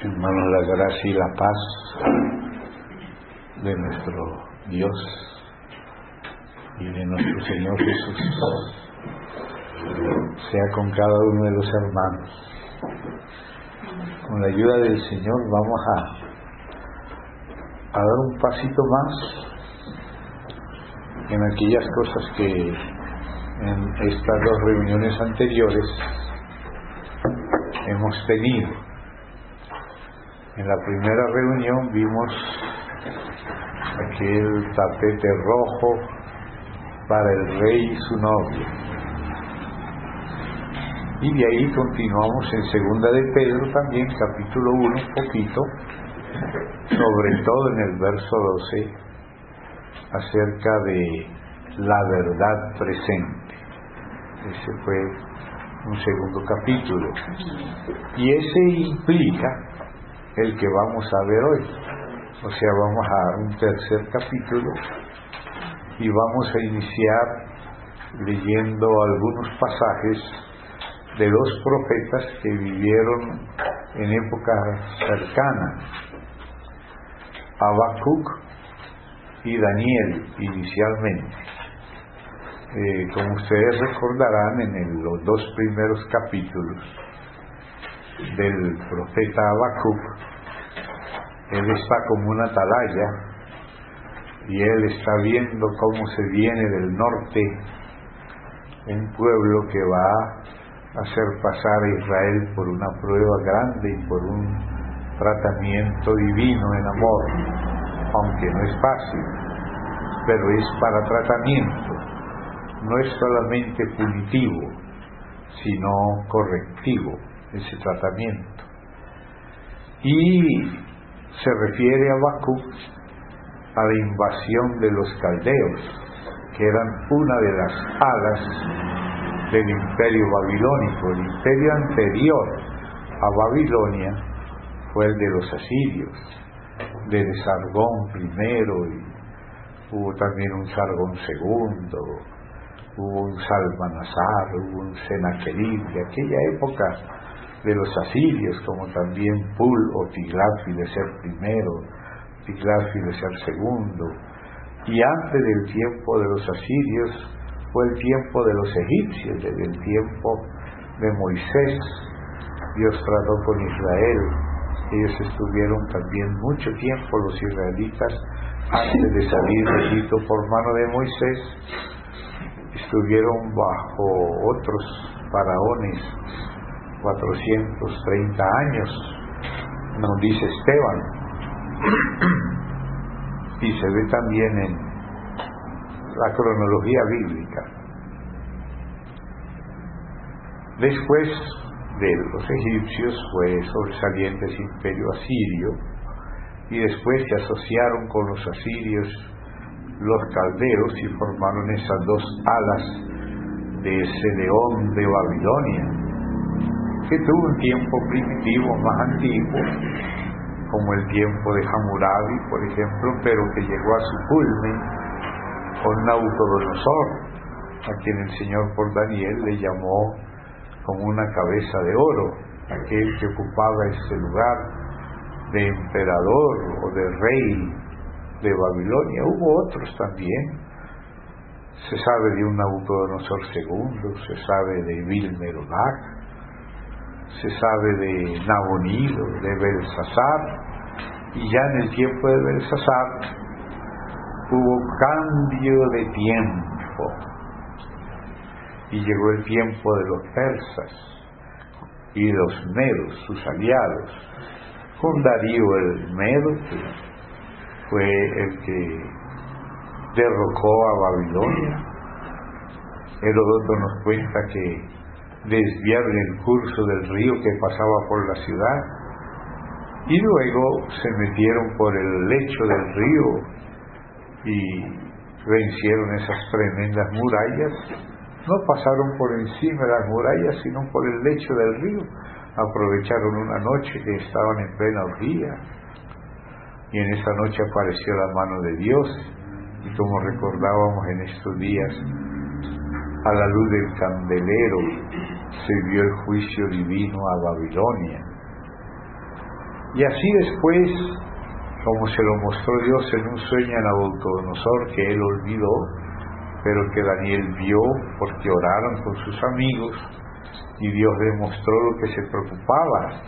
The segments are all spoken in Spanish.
Hermanos, la gracia y la paz de nuestro Dios y de nuestro Señor Jesús sea con cada uno de los hermanos. Con la ayuda del Señor vamos a dar un pasito más en aquellas cosas que en estas dos reuniones anteriores hemos tenido. En la primera reunión vimos aquel tapete rojo para el rey y su novia. Y de ahí continuamos en Segunda de Pedro también, capítulo 1, un poquito, sobre todo en el verso 12, acerca de la verdad presente. Ese fue un segundo capítulo. Y ese implica el que vamos a ver hoy. O sea, vamos a un tercer capítulo y vamos a iniciar leyendo algunos pasajes de dos profetas que vivieron en épocas cercanas, Habacuc y Daniel inicialmente. Como ustedes recordarán, en los dos primeros capítulos del profeta Habacuc, él está como una atalaya y él está viendo cómo se viene del norte un pueblo que va a hacer pasar a Israel por una prueba grande y por un tratamiento divino en amor, aunque no es fácil, pero es para tratamiento. No es solamente punitivo, sino correctivo ese tratamiento. Y se refiere a Habacuc a la invasión de los caldeos, que eran una de las alas del imperio babilónico. El imperio anterior a Babilonia fue el de los asirios, de Sargón primero, y hubo también un Sargón segundo, hubo un Salmanasar, hubo un Senaquerib de aquella época de los asirios, como también Pul o Tiglat-Pileser primero, Tiglat-Pileser segundo. Y antes del tiempo de los asirios fue el tiempo de los egipcios, desde el tiempo de Moisés. Dios trató con Israel. Ellos estuvieron también mucho tiempo, los israelitas, antes de salir de Egipto por mano de Moisés, estuvieron bajo otros faraones 430 años, nos dice Esteban, y se ve también en la cronología bíblica. Después de los egipcios fue sobresaliente ese imperio asirio, y después se asociaron con los asirios los caldeos y formaron esas dos alas de ese león de Babilonia, que tuvo un tiempo primitivo más antiguo, como el tiempo de Hammurabi, por ejemplo, pero que llegó a su culmen con Nabucodonosor, a quien el Señor por Daniel le llamó como una cabeza de oro, aquel que ocupaba ese lugar de emperador o de rey de Babilonia. Hubo otros también. Se sabe de un Nabucodonosor II, se sabe de Vilmerodach, se sabe de Nabonido, de Belsasar, y ya en el tiempo de Belsasar hubo cambio de tiempo y llegó el tiempo de los persas y los medos, sus aliados, con Darío el Medo, que fue el que derrocó a Babilonia. Heródoto nos cuenta que desviaron el curso del río que pasaba por la ciudad y luego se metieron por el lecho del río y vencieron esas tremendas murallas. No pasaron por encima de las murallas, sino por el lecho del río. Aprovecharon una noche que estaban en plena orgía, y en esa noche apareció la mano de Dios, y como recordábamos en estos días, a la luz del candelero se vio el juicio divino a Babilonia. Y así después, como se lo mostró Dios en un sueño a Nabucodonosor, que él olvidó, pero que Daniel vio porque oraron con sus amigos, y Dios demostró lo que se preocupaba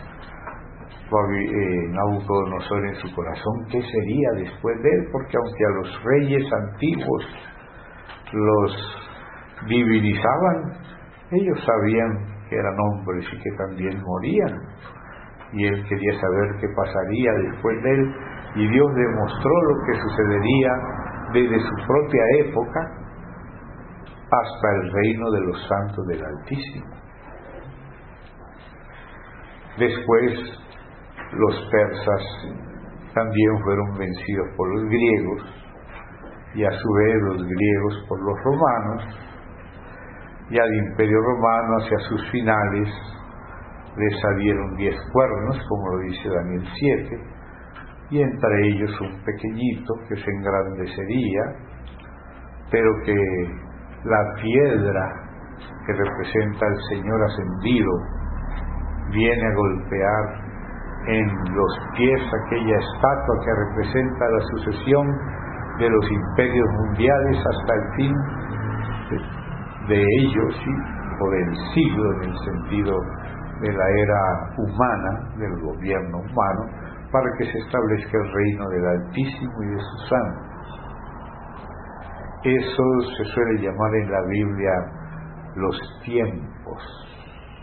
Nabucodonosor en su corazón, ¿qué sería después de él? Porque aunque a los reyes antiguos los divinizaban, ellos sabían que eran hombres y que también morían, y él quería saber qué pasaría después de él, y Dios demostró lo que sucedería desde su propia época hasta el reino de los santos del Altísimo. Después los persas también fueron vencidos por los griegos, y a su vez los griegos por los romanos, y al Imperio Romano hacia sus finales le salieron 10 cuernos, como lo dice Daniel 7, y entre ellos un pequeñito que se engrandecería, pero que la piedra que representa al Señor ascendido viene a golpear en los pies aquella estatua que representa la sucesión de los imperios mundiales hasta el fin de ellos, ¿sí? O del siglo, en el sentido de la era humana, del gobierno humano, para que se establezca el reino del Altísimo y de sus santos. Eso se suele llamar en la Biblia los tiempos.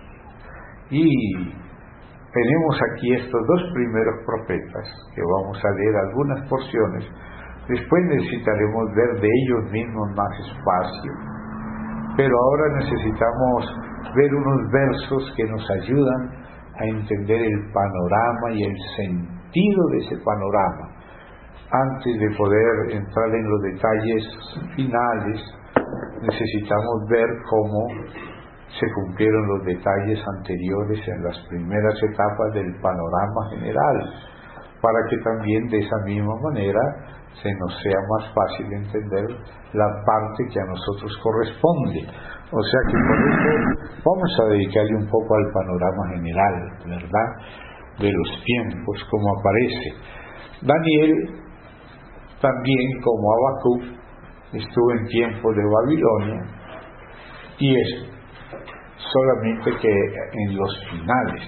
Y tenemos aquí estos 2 primeros profetas, que vamos a leer algunas porciones. Después necesitaremos ver de ellos mismos más espacio, pero ahora necesitamos ver unos versos que nos ayudan a entender el panorama y el sentido de ese panorama. Antes de poder entrar en los detalles finales, necesitamos ver cómo se cumplieron los detalles anteriores en las primeras etapas del panorama general, para que también de esa misma manera se nos sea más fácil entender la parte que a nosotros corresponde. O sea que por eso vamos a dedicarle un poco al panorama general, ¿verdad?, de los tiempos, como aparece. Daniel, también como Habacuc, estuvo en tiempos de Babilonia, y es solamente que en los finales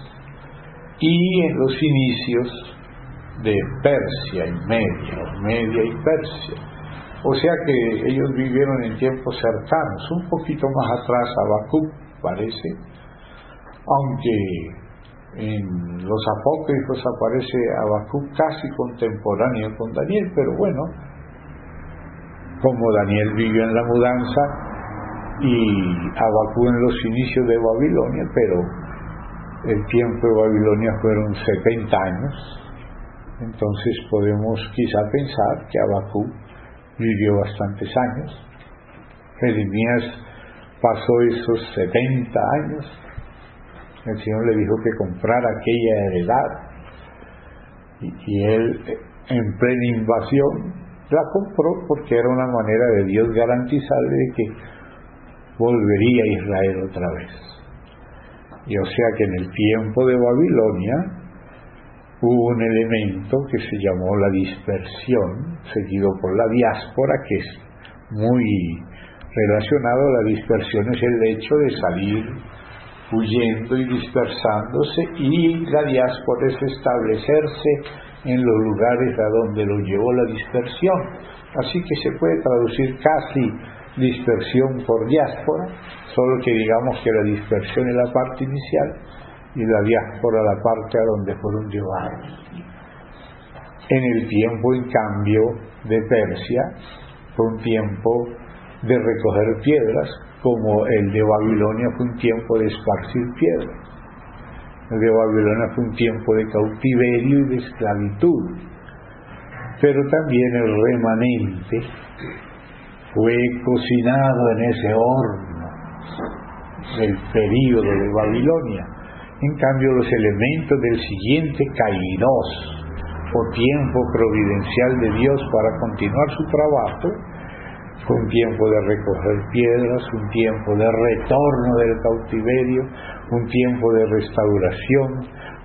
y en los inicios de Persia y Media y Persia. O sea que ellos vivieron en tiempos cercanos, un poquito más atrás Habacuc parece, aunque en los apócrifos aparece Habacuc casi contemporáneo con Daniel, pero bueno, como Daniel vivió en la mudanza y Habacuc en los inicios de Babilonia, pero el tiempo de Babilonia fueron 70 años, entonces podemos quizá pensar que Habacuc vivió bastantes años. Jeremías pasó esos 70 años. El Señor le dijo que comprara aquella heredad, y él, en plena invasión, la compró porque era una manera de Dios garantizarle de que volvería a Israel otra vez. Y o sea que en el tiempo de Babilonia hubo un elemento que se llamó la dispersión, seguido por la diáspora, que es muy relacionado. La dispersión es el hecho de salir huyendo y dispersándose, y la diáspora es establecerse en los lugares a donde lo llevó la dispersión. Así que se puede traducir casi dispersión por diáspora, solo que digamos que la dispersión es la parte inicial y la diáspora la parte a donde fueron llevados. En el tiempo, en cambio, de Persia, fue un tiempo de recoger piedras, como el de Babilonia fue un tiempo de esparcir piedras. El de Babilonia fue un tiempo de cautiverio y de esclavitud, pero también el remanente fue cocinado en ese horno del período de Babilonia. En cambio, los elementos del siguiente kairos, o tiempo providencial de Dios para continuar su trabajo, fue un tiempo de recoger piedras, un tiempo de retorno del cautiverio, un tiempo de restauración,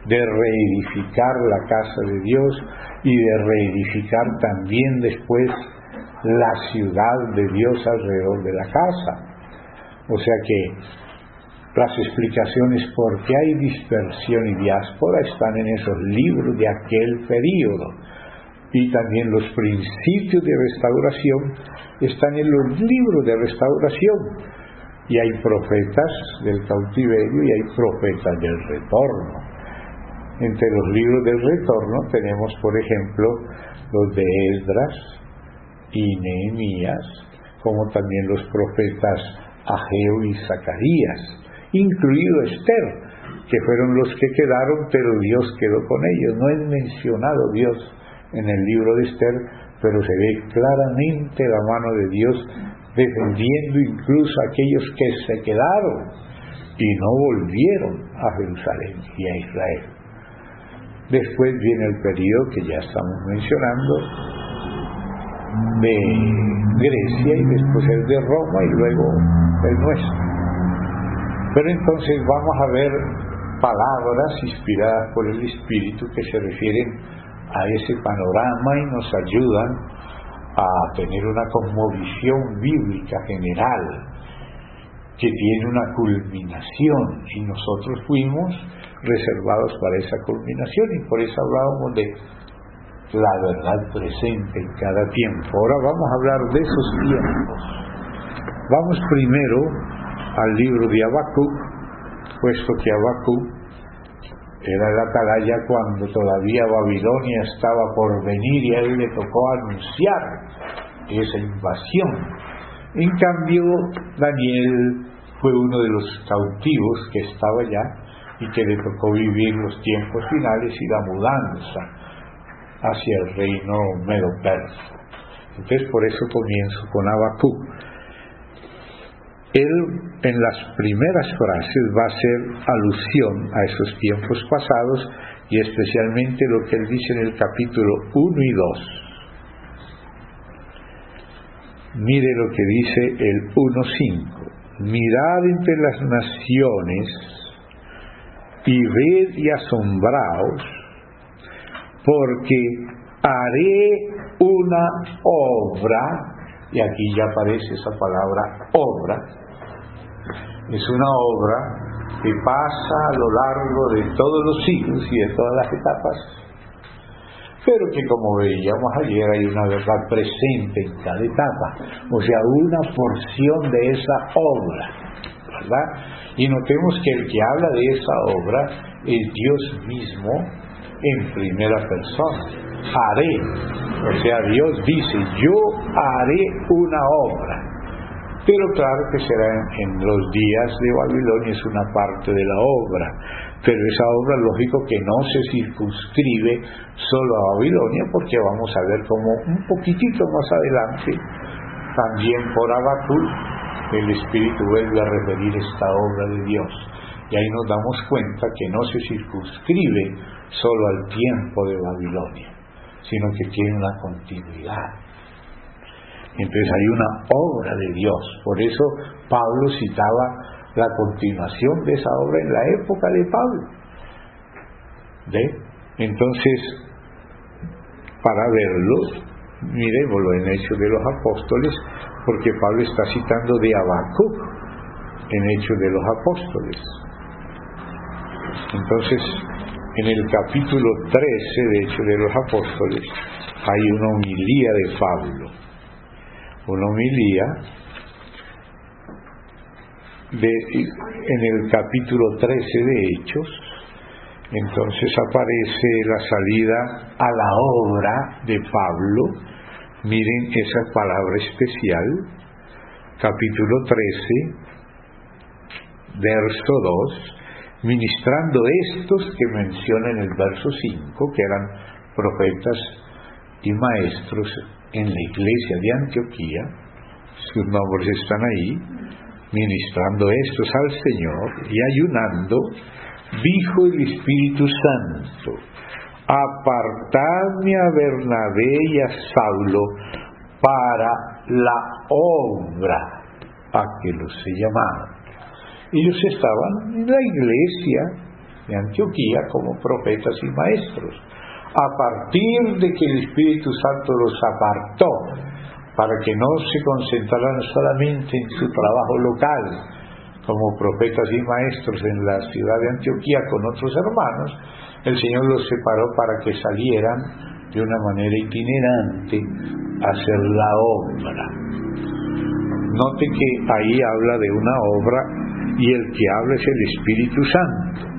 de reedificar la casa de Dios y de reedificar también después la ciudad de Dios alrededor de la casa. O sea que las explicaciones por qué hay dispersión y diáspora están en esos libros de aquel período, y también los principios de restauración están en los libros de restauración, y hay profetas del cautiverio y hay profetas del retorno. Entre los libros del retorno tenemos, por ejemplo, los de Esdras y Nehemías, como también los profetas Ageo y Zacarías, incluido Esther, que fueron los que quedaron, pero Dios quedó con ellos. No es mencionado Dios en el libro de Esther, pero se ve claramente la mano de Dios defendiendo incluso a aquellos que se quedaron y no volvieron a Jerusalén y a Israel. Después viene el periodo que ya estamos mencionando de Grecia, y después el de Roma, y luego el nuestro. Pero entonces vamos a ver palabras inspiradas por el Espíritu que se refieren a ese panorama y nos ayudan a tener una cosmovisión bíblica general que tiene una culminación, y nosotros fuimos reservados para esa culminación, y por eso hablábamos de la verdad presente en cada tiempo. Ahora vamos a hablar de esos tiempos. Vamos primero al libro de Habacuc, puesto que Habacuc era el atalaya cuando todavía Babilonia estaba por venir y a él le tocó anunciar esa invasión. En cambio, Daniel fue uno de los cautivos que estaba allá y que le tocó vivir los tiempos finales y la mudanza hacia el reino medo-persa. Entonces, por eso comienzo con Habacuc. Él, en las primeras frases, va a hacer alusión a esos tiempos pasados, y especialmente lo que él dice en el capítulo 1 y 2. Mire lo que dice el 1:5. Mirad entre las naciones y ved y asombraos, porque haré una obra, y aquí ya aparece esa palabra obra. Es una obra que pasa a lo largo de todos los siglos y de todas las etapas, pero que, como veíamos ayer, hay una verdad presente en cada etapa, o sea, una porción de esa obra, ¿verdad? Y notemos que el que habla de esa obra es Dios mismo en primera persona. Haré, o sea, Dios dice, yo haré una obra. Pero claro que será en los días de Babilonia, es una parte de la obra, pero esa obra, lógico que no se circunscribe solo a Babilonia, porque vamos a ver cómo un poquitito más adelante, también por Habacuc, el Espíritu vuelve a referir esta obra de Dios, y ahí nos damos cuenta que no se circunscribe solo al tiempo de Babilonia, sino que tiene una continuidad. Entonces hay una obra de Dios. Por eso Pablo citaba la continuación de esa obra en la época de Pablo. Entonces, para verlo, miremoslo en Hechos de los Apóstoles, porque Pablo está citando de Habacuc en Hechos de los Apóstoles. Entonces, en el capítulo 13 de Hechos de los Apóstoles hay una homilía de Pablo. Una homilía en el capítulo 13 de Hechos. Entonces aparece la salida a la obra de Pablo. Miren esa palabra especial, capítulo 13, verso 2, ministrando estos que menciona en el verso 5, que eran profetas y maestros en la iglesia de Antioquía, sus nombres están ahí, ministrando estos al Señor y ayunando, dijo el Espíritu Santo, apartadme a Bernabé y a Saulo para la obra a que los he llamado. Ellos estaban en la iglesia de Antioquía como profetas y maestros. A partir de que el Espíritu Santo los apartó para que no se concentraran solamente en su trabajo local como profetas y maestros en la ciudad de Antioquía con otros hermanos, el Señor los separó para que salieran de una manera itinerante a hacer la obra. Note que ahí habla de una obra y el que habla es el Espíritu Santo.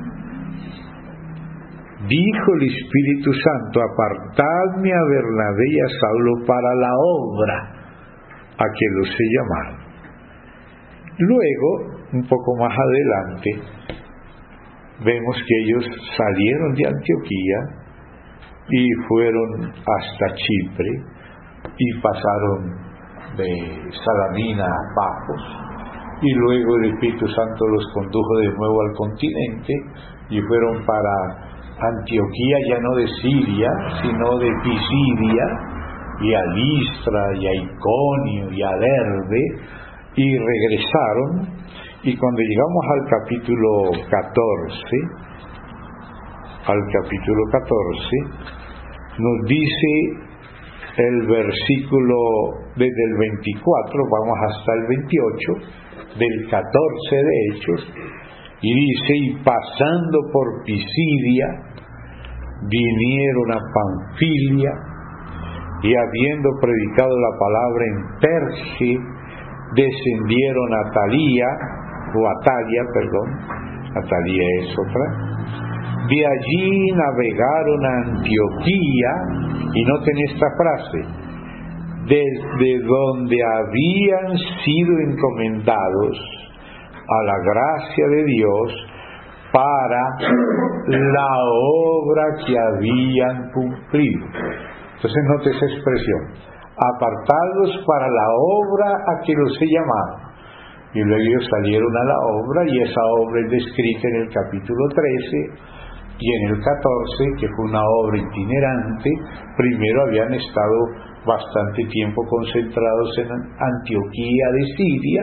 Dijo el Espíritu Santo: apartadme a Bernabé y a Saulo para la obra a que los he llamado. Luego, un poco más adelante, vemos que ellos salieron de Antioquía y fueron hasta Chipre y pasaron de Salamina a Pafos, y luego el Espíritu Santo los condujo de nuevo al continente y fueron para Antioquía, ya no de Siria, sino de Pisidia, y a Listra, y a Iconio, y a Derbe, y regresaron, y cuando llegamos al capítulo 14, nos dice el versículo desde el 24, vamos hasta el 28, del 14 de Hechos, y dice: y pasando por Pisidia, vinieron a Panfilia, y habiendo predicado la palabra en Perge, descendieron a Atalia es otra, de allí navegaron a Antioquía, y noten esta frase: desde donde habían sido encomendados a la gracia de Dios para la obra que habían cumplido. Entonces note esa expresión: apartados para la obra a que los he llamado. Y luego ellos salieron a la obra, y esa obra es descrita en el capítulo 13 y en el 14, que fue una obra itinerante. Primero habían estado bastante tiempo concentrados en Antioquía de Siria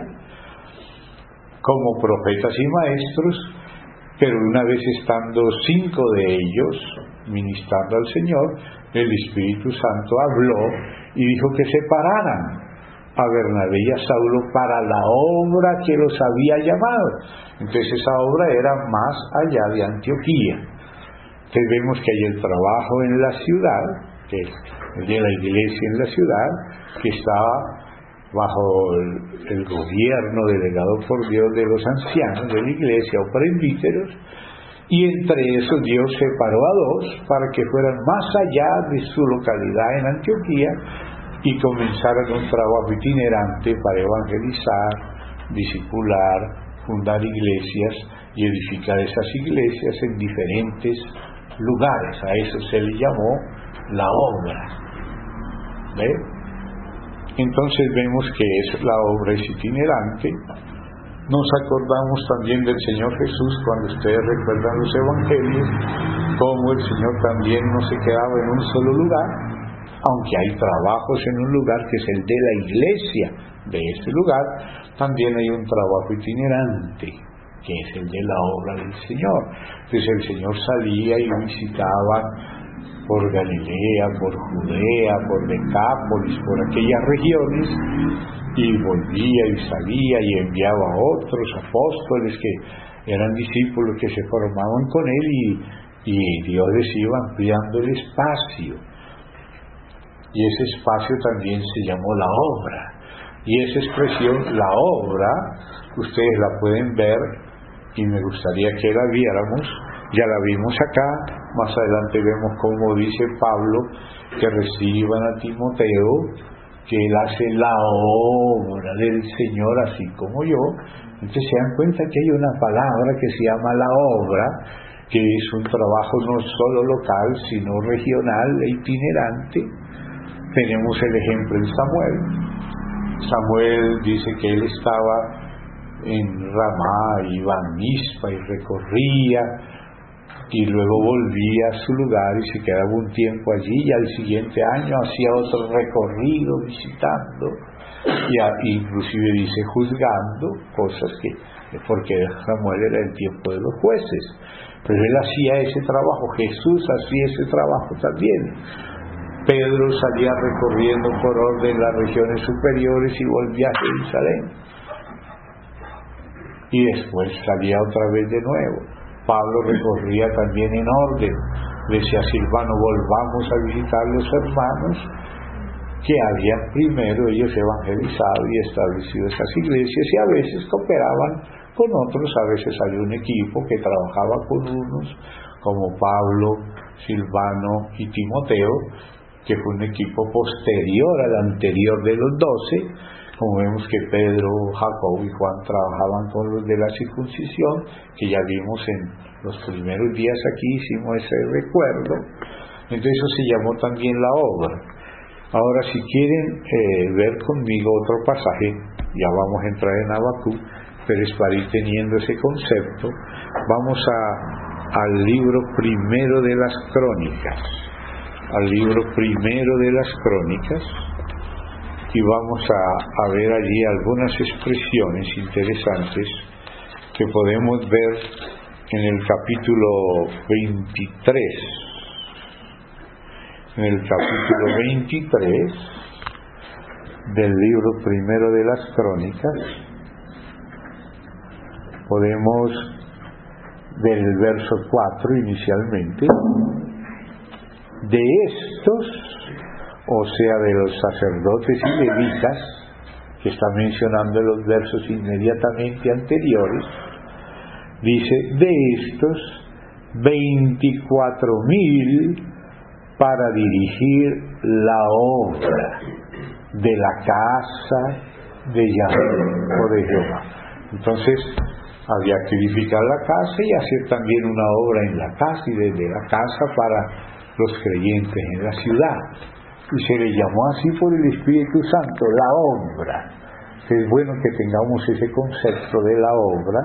como profetas y maestros, pero una vez estando 5 de ellos ministrando al Señor, el Espíritu Santo habló y dijo que separaran a Bernabé y a Saulo para la obra que los había llamado. Entonces esa obra era más allá de Antioquía. Entonces vemos que hay el trabajo en la ciudad, que es el de la iglesia en la ciudad, que estaba bajo el gobierno delegado por Dios de los ancianos de la iglesia o presbíteros, y entre esos Dios separó a 2 para que fueran más allá de su localidad en Antioquía y comenzaran un trabajo itinerante para evangelizar, discipular, fundar iglesias y edificar esas iglesias en diferentes lugares. A eso se le llamó la obra. ¿Ve? Entonces vemos que la obra es itinerante. Nos acordamos también del Señor Jesús cuando ustedes recuerdan los evangelios, como el Señor también no se quedaba en un solo lugar, aunque hay trabajos en un lugar que es el de la iglesia de ese lugar, también hay un trabajo itinerante que es el de la obra del Señor. Entonces el Señor salía y visitaba por Galilea, por Judea, por Decápolis, por aquellas regiones, y volvía y salía y enviaba a otros apóstoles que eran discípulos que se formaban con él, y Dios les iba ampliando el espacio, y ese espacio también se llamó la obra. Y esa expresión, la obra, ustedes la pueden ver, y me gustaría que la viéramos. Ya la vimos acá. Más adelante vemos cómo dice Pablo que reciban a Timoteo, que él hace la obra del Señor así como yo. Entonces se dan cuenta que hay una palabra que se llama la obra, que es un trabajo no solo local, sino regional e itinerante. Tenemos el ejemplo en Samuel. Samuel dice que él estaba en Ramá, iba a Mizpa y recorría, y luego volvía a su lugar y se quedaba un tiempo allí, y al siguiente año hacía otro recorrido visitando, y inclusive dice juzgando, cosas que porque Samuel era el tiempo de los jueces, pero él hacía ese trabajo, Jesús hacía ese trabajo también. Pedro salía recorriendo por orden las regiones superiores y volvía a Jerusalén, y después salía otra vez de nuevo. Pablo recorría también en orden, decía a Silvano, volvamos a visitar los hermanos que habían primero ellos evangelizado y establecido esas iglesias, y a veces cooperaban con otros. A veces había un equipo que trabajaba con unos como Pablo, Silvano y Timoteo, que fue un equipo posterior al anterior de los 12. Como vemos que Pedro, Jacobo y Juan trabajaban con los de la circuncisión, que ya vimos en los primeros días aquí, hicimos ese recuerdo. Entonces eso se llamó también la obra. Ahora, si quieren ver conmigo otro pasaje, ya vamos a entrar en Habacuc, pero es para ir teniendo ese concepto. Vamos al libro primero de las Crónicas, y vamos a ver allí algunas expresiones interesantes que podemos ver en el capítulo 23. En el capítulo 23 del libro primero de las Crónicas podemos ver el verso 4 inicialmente. De estos, o sea, de los sacerdotes y levitas, que está mencionando en los versos inmediatamente anteriores, dice, de estos 24,000 para dirigir la obra de la casa de Yahvé o de Jehová. Entonces había que edificar la casa y hacer también una obra en la casa, y desde la casa para los creyentes en la ciudad, y se le llamó así por el Espíritu Santo, la obra. Es bueno que tengamos ese concepto de la obra.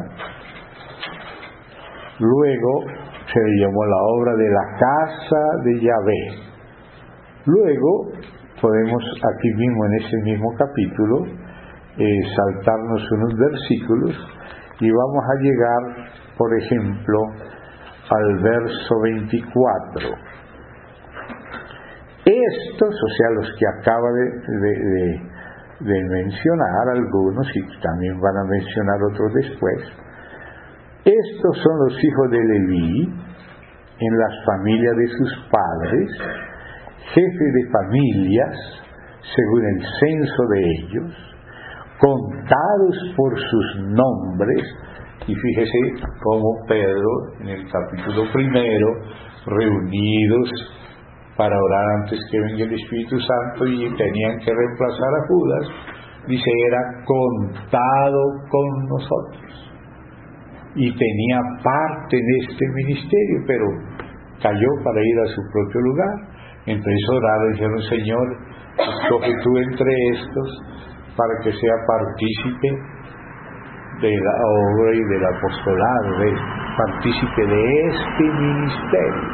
Luego se le llamó la obra de la casa de Yahvé. Luego podemos aquí mismo en ese mismo capítulo saltarnos unos versículos y vamos a llegar, por ejemplo, al verso 24. Estos, o sea, los que acaba de mencionar algunos, y también van a mencionar otros después, estos son los hijos de Leví en las familias de sus padres, jefes de familias según el censo de ellos, contados por sus nombres. Y fíjese cómo Pedro en el capítulo 1, reunidos para orar antes que venga el Espíritu Santo y tenían que reemplazar a Judas, dice, era contado con nosotros y tenía parte en este ministerio, pero cayó para ir a su propio lugar. Entonces oraron y dijeron, Señor, escoge tú entre estos para que sea partícipe de la obra y del apostolado, partícipe de este ministerio.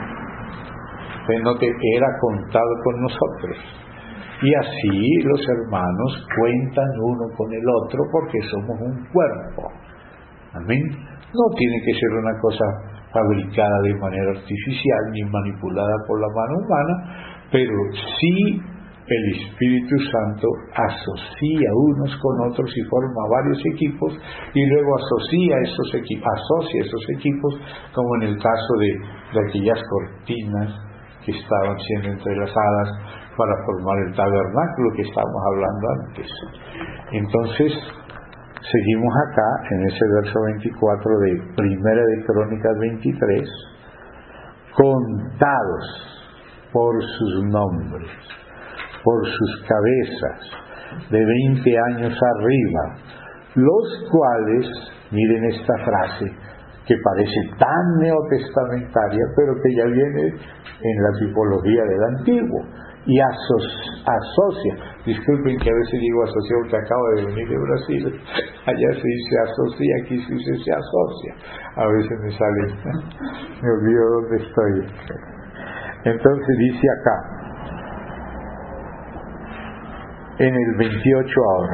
Era contado con nosotros. Y así los hermanos cuentan uno con el otro porque somos un cuerpo. Amén. No tiene que ser una cosa fabricada de manera artificial ni manipulada por la mano humana, pero sí el Espíritu Santo asocia unos con otros y forma varios equipos, y luego asocia esos equipos, como en el caso de aquellas cortinas que estaban siendo entrelazadas para formar el tabernáculo que estábamos hablando antes. Entonces seguimos acá en ese verso 24 de Primera de Crónicas 23, contados por sus nombres, por sus cabezas, de 20 años arriba, los cuales, miren esta frase que parece tan neotestamentaria, pero que ya viene en la tipología del Antiguo, y asocia. Disculpen que a veces digo asocia porque acabo de venir de Brasil, allá se dice asocia, aquí se dice se asocia, a veces me sale, me olvido dónde estoy. Entonces dice acá, en el 28 ahora,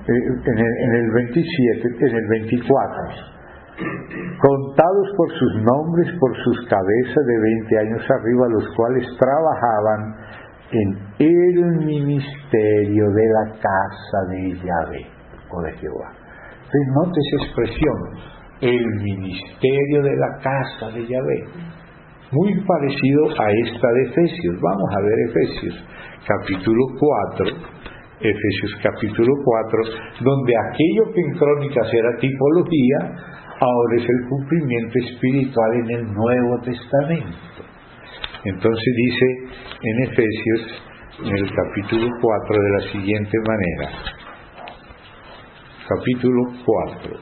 en el 27, en el 24. Contados por sus nombres, por sus cabezas de 20 años arriba, los cuales trabajaban en el ministerio de la casa de Yahvé o de Jehová. Entonces, note esa expresión, el ministerio de la casa de Yahvé, muy parecido a esta de Efesios. Vamos a ver Efesios capítulo 4, Efesios capítulo 4, donde aquello que en Crónicas era tipología, ahora es el cumplimiento espiritual en el Nuevo Testamento. Entonces dice en Efesios, en el capítulo 4, de la siguiente manera. Capítulo 4,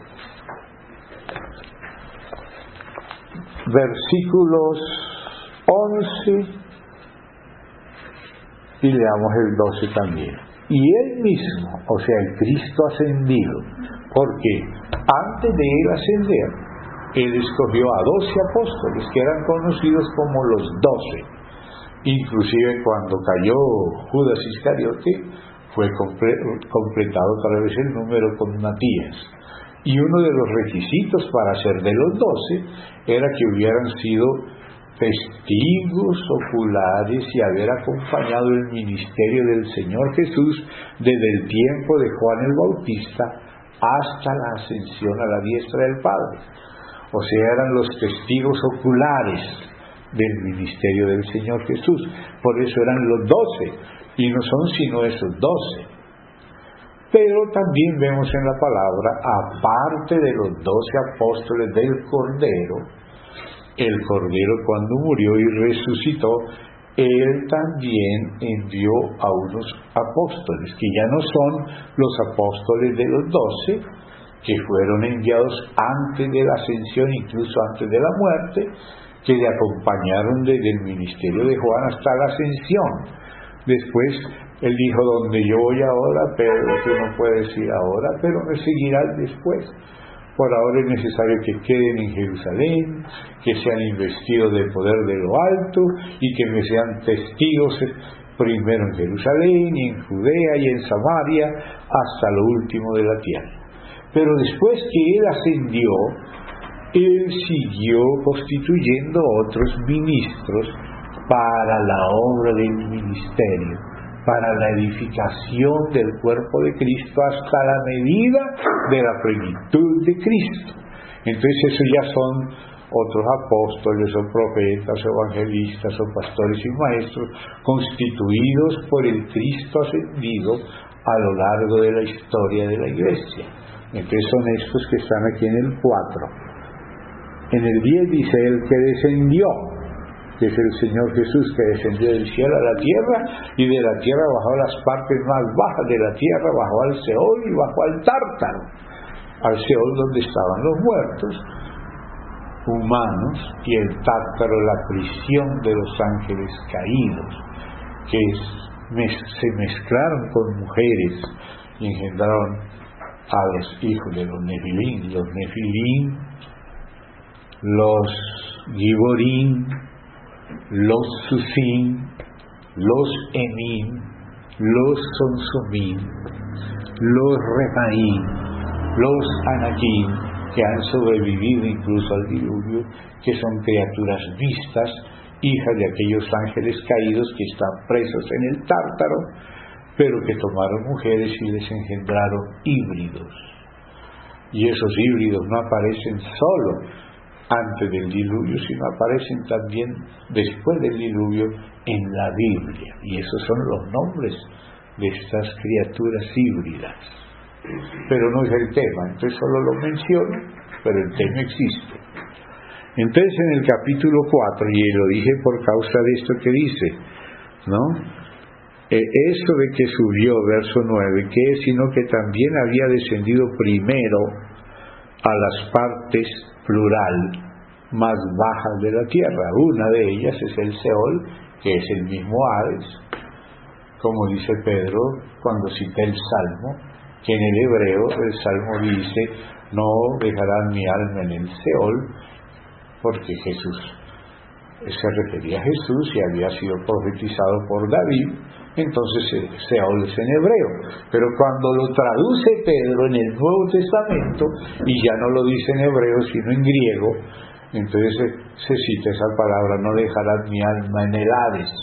versículos 11, y leamos el 12 también. Y él mismo, o sea, el Cristo ascendido, porque antes de él ascender, él escogió a 12 apóstoles que eran conocidos como los 12. Inclusive cuando cayó Judas Iscariote, fue completado otra vez el número con Matías. Y uno de los requisitos para ser de los 12 era que hubieran sido testigos oculares y haber acompañado el ministerio del Señor Jesús desde el tiempo de Juan el Bautista hasta la ascensión a la diestra del Padre. O sea, eran los testigos oculares del ministerio del Señor Jesús. Por eso eran los 12, y no son sino esos 12. Pero también vemos en la palabra, aparte de los 12 apóstoles del Cordero, el Cordero cuando murió y resucitó, él también envió a unos apóstoles, que ya no son los apóstoles de los 12, que fueron enviados antes de la ascensión, incluso antes de la muerte, que le acompañaron desde el ministerio de Juan hasta la ascensión. Después él dijo, donde yo voy ahora, Pedro, tú no puedes ir ahora, pero me seguirás después. Por ahora es necesario que queden en Jerusalén, que sean investidos del poder de lo alto y que me sean testigos primero en Jerusalén y en Judea y en Samaria hasta lo último de la tierra. Pero después que él ascendió, él siguió constituyendo otros ministros para la obra del ministerio, para la edificación del cuerpo de Cristo hasta la medida de la plenitud de Cristo. Entonces esos ya son otros apóstoles o profetas o evangelistas o pastores y maestros constituidos por el Cristo ascendido a lo largo de la historia de la iglesia. Entonces son estos que están aquí en el 4. En el 10 dice el que descendió, que es el Señor Jesús, que descendió del cielo a la tierra, y de la tierra bajó a las partes más bajas de la tierra, bajó al Seol y bajó al Tártaro, al Seol donde estaban los muertos humanos, y el Tártaro la prisión de los ángeles caídos, que se mezclaron con mujeres y engendraron a los hijos de los Nefilim, los Giborim, los Susim, los Emim, los Sonsumim, los Refaim, los Anakim, que han sobrevivido incluso al diluvio, que son criaturas vistas, hijas de aquellos ángeles caídos que están presos en el Tártaro, pero que tomaron mujeres y les engendraron híbridos. Y esos híbridos no aparecen solo antes del diluvio, sino aparecen también después del diluvio en la Biblia. Y esos son los nombres de estas criaturas híbridas. Pero no es el tema, entonces solo lo menciono, pero el tema existe. Entonces en el capítulo 4, y lo dije por causa de esto que dice, ¿no? Eso de que subió, verso 9, que es sino que también había descendido primero a las partes plural más bajas de la tierra. Una de ellas es el Seol, que es el mismo Hades, como dice Pedro cuando cita el Salmo, que en el hebreo el Salmo dice, no dejarán mi alma en el Seol, porque Jesús se refería a Jesús y había sido profetizado por David. Entonces Seol es en hebreo, pero cuando lo traduce Pedro en el Nuevo Testamento, y ya no lo dice en hebreo sino en griego, entonces se cita esa palabra: no dejarás mi alma en el Hades.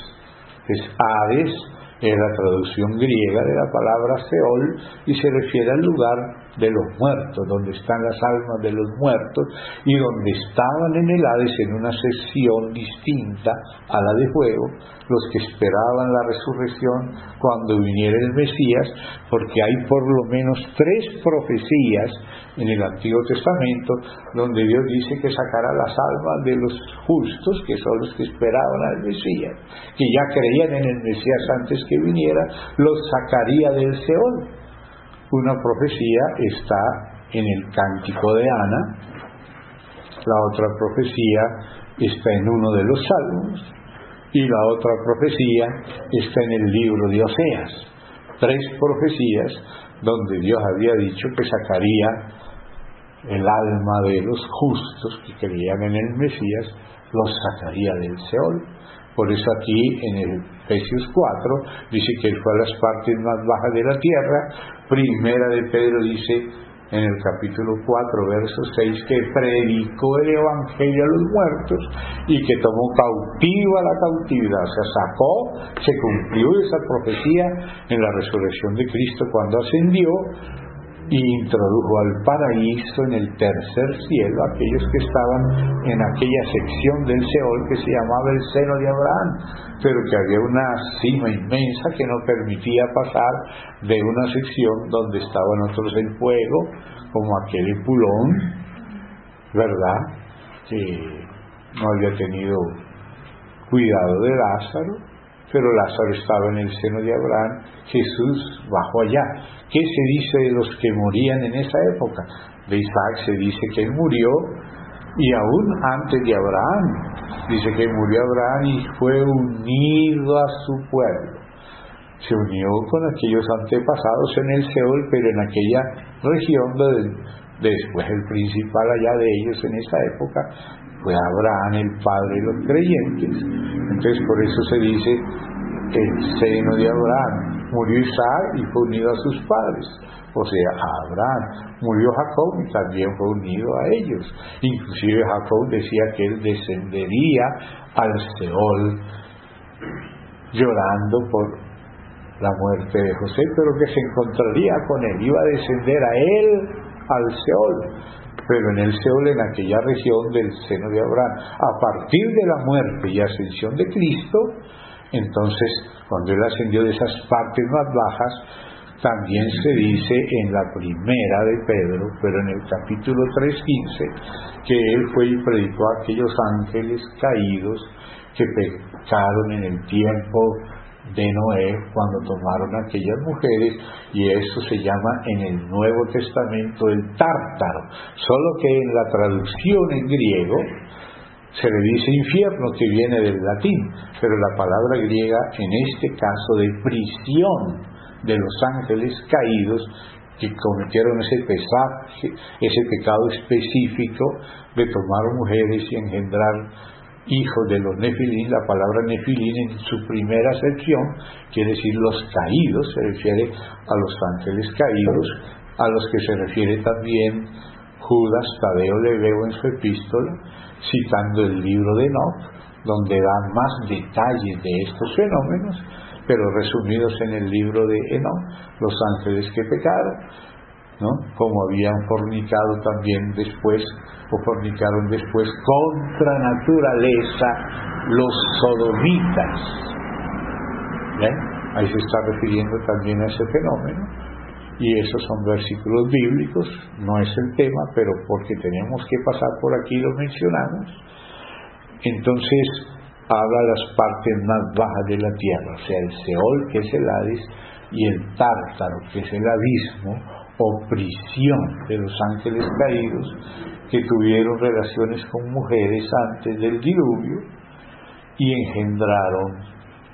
Hades es la traducción griega de la palabra Seol y se refiere al lugar de los muertos, donde están las almas de los muertos, y donde estaban en el Hades, en una sección distinta a la de fuego, los que esperaban la resurrección cuando viniera el Mesías, porque hay por lo menos 3 profecías en el Antiguo Testamento donde Dios dice que sacará las almas de los justos, que son los que esperaban al Mesías, que ya creían en el Mesías antes que viniera, los sacaría del Seol. Una profecía está en el Cántico de Ana, la otra profecía está en uno de los Salmos, y la otra profecía está en el libro de Oseas. 3 profecías donde Dios había dicho que sacaría el alma de los justos que creían en el Mesías, los sacaría del Seol. Por eso aquí en el Efesios 4 dice que él fue a las partes más bajas de la tierra. Primera de Pedro dice en el capítulo 4, verso 6, que predicó el Evangelio a los muertos y que tomó cautiva la cautividad. O sea, se cumplió esa profecía en la resurrección de Cristo cuando ascendió, y introdujo al paraíso en el tercer cielo aquellos que estaban en aquella sección del Seol que se llamaba el seno de Abraham, pero que había una cima inmensa que no permitía pasar de una sección donde estaban otros en fuego, como aquel Epulón, ¿verdad?, que no había tenido cuidado de Lázaro, pero Lázaro estaba en el seno de Abraham. Jesús bajó allá. ¿Qué se dice de los que morían en esa época? De Isaac se dice que él murió, y aún antes de Abraham, dice que murió Abraham y fue unido a su pueblo. Se unió con aquellos antepasados en el Seol, pero en aquella región donde después el principal allá de ellos en esa época fue Abraham, el padre de los creyentes. Entonces por eso se dice el seno de Abraham. Murió Isaac y fue unido a sus padres, o sea, a Abraham. Murió Jacob y también fue unido a ellos. Inclusive Jacob decía que él descendería al Seol llorando por la muerte de José, pero que se encontraría con él, iba a descender a él al Seol, pero en el Seol, en aquella región del seno de Abraham. A partir de la muerte y ascensión de Cristo, entonces cuando él ascendió de esas partes más bajas, también se dice en la primera de Pedro, pero en el capítulo 3:15, que él fue y predicó a aquellos ángeles caídos que pecaron en el tiempo de Noé, cuando tomaron aquellas mujeres, y eso se llama en el Nuevo Testamento el tártaro, solo que en la traducción en griego se le dice infierno, que viene del latín, pero la palabra griega en este caso de prisión de los ángeles caídos que cometieron ese pecado específico de tomar mujeres y engendrar hijos de los nefilín. La palabra nefilín en su primera acepción quiere decir los caídos, se refiere a los ángeles caídos, a los que se refiere también Judas Tadeo Leveo en su epístola, citando el libro de Enoc, donde da más detalles de estos fenómenos, pero resumidos en el libro de Enoc, los ángeles que pecaron, ¿no?, como habían fornicado también después, o fornicaron después contra naturaleza los sodomitas. ¿Ven? Ahí se está refiriendo también a ese fenómeno, y esos son versículos bíblicos, no es el tema, pero porque tenemos que pasar por aquí lo mencionamos. Entonces habla las partes más bajas de la tierra, o sea, el Seol, que es el Hades, y el Tártaro, que es el abismo o prisión de los ángeles caídos, que tuvieron relaciones con mujeres antes del diluvio y engendraron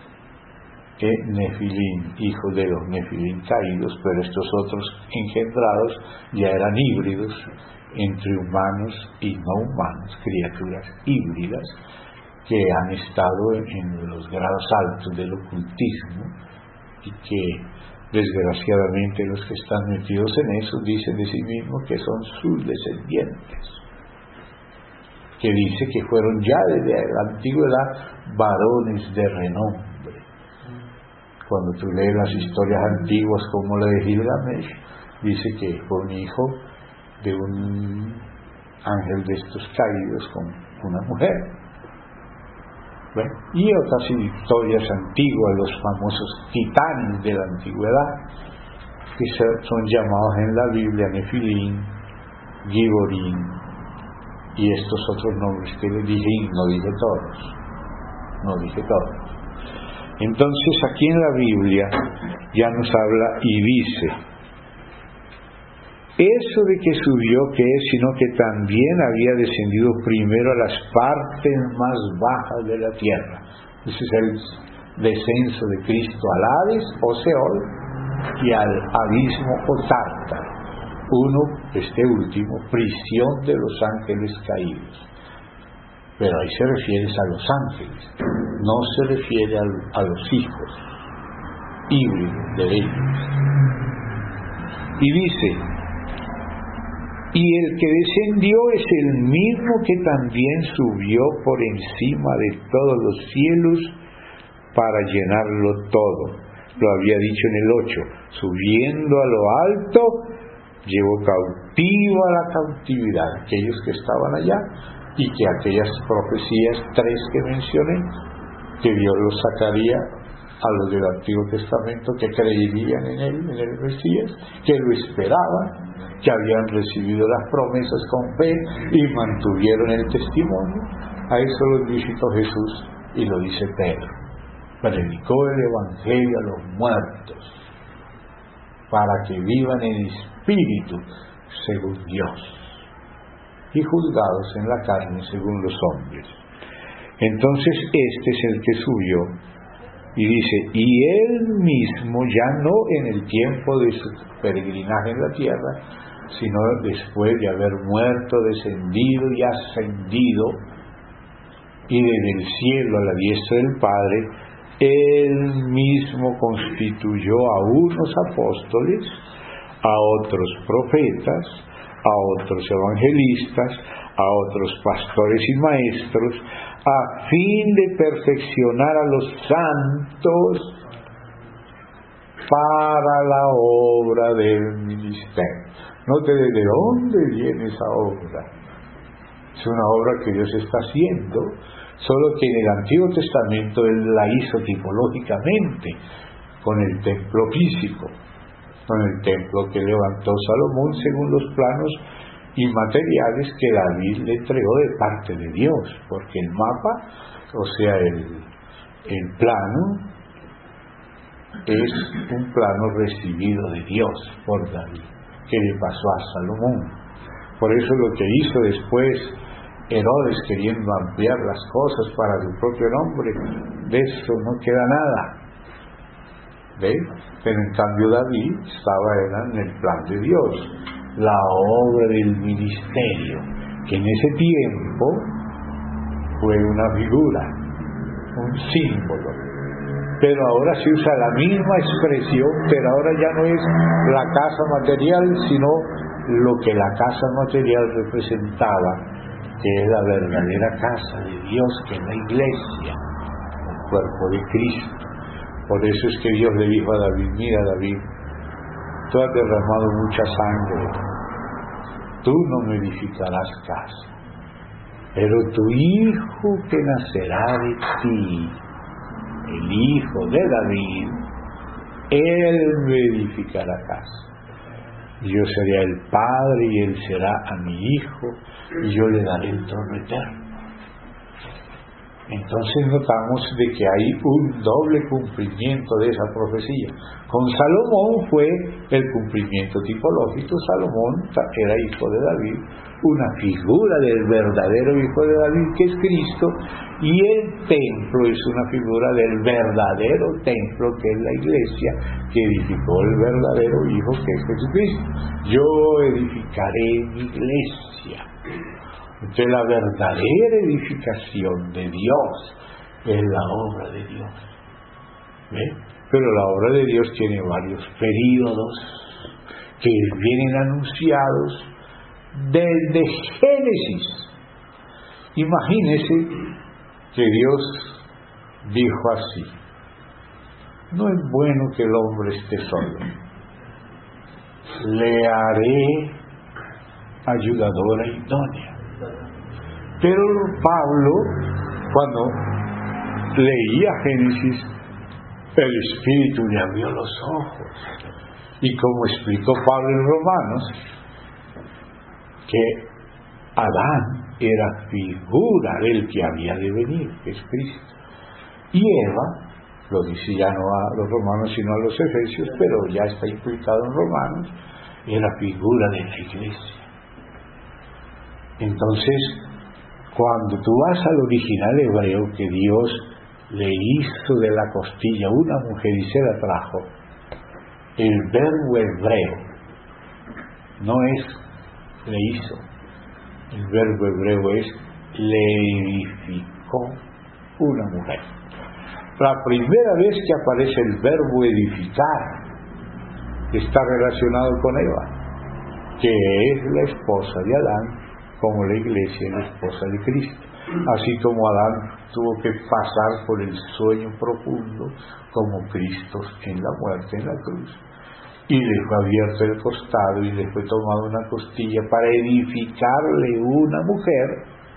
Nefilín, hijos de los Nefilín caídos, pero estos otros engendrados ya eran híbridos entre humanos y no humanos, criaturas híbridas, que han estado en los grados altos del ocultismo y que desgraciadamente los que están metidos en eso dicen de sí mismos que son sus descendientes, que dice que fueron ya desde la antigüedad varones de renombre. Cuando tú lees las historias antiguas como la de Gilgamesh, dice que fue un hijo de un ángel de estos caídos con una mujer. Bueno, y otras historias antiguas, los famosos titanes de la antigüedad, que son llamados en la Biblia Nefilim, Giborim, y estos otros nombres que les dije, y no dije todos. Entonces aquí en la Biblia ya nos habla y dice, eso de que subió, que es, sino que también había descendido primero a las partes más bajas de la tierra. Ese es el descenso de Cristo al Hades o Seol y al abismo o Tártaro. Uno, este último, prisión de los ángeles caídos. Pero ahí se refiere a los ángeles, no se refiere a los hijos híbridos de ellos. Y dice, y el que descendió es el mismo que también subió por encima de todos los cielos para llenarlo todo. Lo había dicho en el 8, subiendo a lo alto, llevó cautivo a la cautividad aquellos que estaban allá, y que aquellas profecías 3 que mencioné, que Dios los sacaría a los del Antiguo Testamento que creerían en él, en el Mesías, que lo esperaban, que habían recibido las promesas con fe y mantuvieron el testimonio. A eso lo dijo Jesús y lo dice Pedro. Predicó el Evangelio a los muertos para que vivan en espíritu según Dios y juzgados en la carne según los hombres. Entonces este es el que subió y dice, y él mismo ya no en el tiempo de su peregrinaje en la tierra, sino después de haber muerto, descendido y ascendido, y desde el cielo a la diestra del Padre, él mismo constituyó a unos apóstoles, a otros profetas, a otros evangelistas, a otros pastores y maestros, a fin de perfeccionar a los santos para la obra del ministerio. Note desde dónde viene esa obra. Es una obra que Dios está haciendo, solo que en el Antiguo Testamento Él la hizo tipológicamente con el templo físico, con el templo que levantó Salomón según los planos inmateriales que David le entregó de parte de Dios, porque el mapa, o sea el plano, es un plano recibido de Dios por David, que le pasó a Salomón. Por eso lo que hizo después Herodes, queriendo ampliar las cosas para su propio nombre, de eso no queda nada. ¿Ve? Pero en cambio David era en el plan de Dios, la obra del ministerio, que en ese tiempo fue una figura, un símbolo. Pero ahora se usa la misma expresión, pero ahora ya no es la casa material, sino lo que la casa material representaba, que es la verdadera casa de Dios, que es la iglesia, el cuerpo de Cristo. Por eso es que Dios le dijo a David, mira David, tú has derramado mucha sangre, tú no me edificarás casa, pero tu hijo que nacerá de ti, el hijo de David, él me edificará casa. Yo seré el padre y él será a mi hijo y yo le daré el trono eterno. Entonces notamos de que hay un doble cumplimiento de esa profecía. Con Salomón fue el cumplimiento tipológico. Salomón era hijo de David, una figura del verdadero hijo de David, que es Cristo, y el templo es una figura del verdadero templo, que es la iglesia, que edificó el verdadero hijo, que es Jesucristo. Yo edificaré mi iglesia. Entonces la verdadera edificación de Dios es la obra de Dios. ¿Ve? Pero la obra de Dios tiene varios períodos que vienen anunciados desde Génesis. Imagínese que Dios dijo así: no es bueno que el hombre esté solo, le haré ayudadora idónea. Pero Pablo, cuando leía Génesis, el Espíritu le abrió los ojos, y como explicó Pablo en Romanos, que Adán era figura del que había de venir, que es Cristo, y Eva, lo dice ya no a los romanos sino a los efesios, pero ya está implicado en Romanos, era figura de la iglesia. Entonces, cuando tú vas al original hebreo, que Dios le hizo de la costilla una mujer y se la trajo, el verbo hebreo no es le hizo, el verbo hebreo es le edificó una mujer. La primera vez que aparece el verbo edificar está relacionado con Eva, que es la esposa de Adán, como la iglesia es la esposa de Cristo. Así como Adán tuvo que pasar por el sueño profundo, como Cristo en la muerte en la cruz, y le fue abierto el costado y le fue tomada una costilla para edificarle una mujer,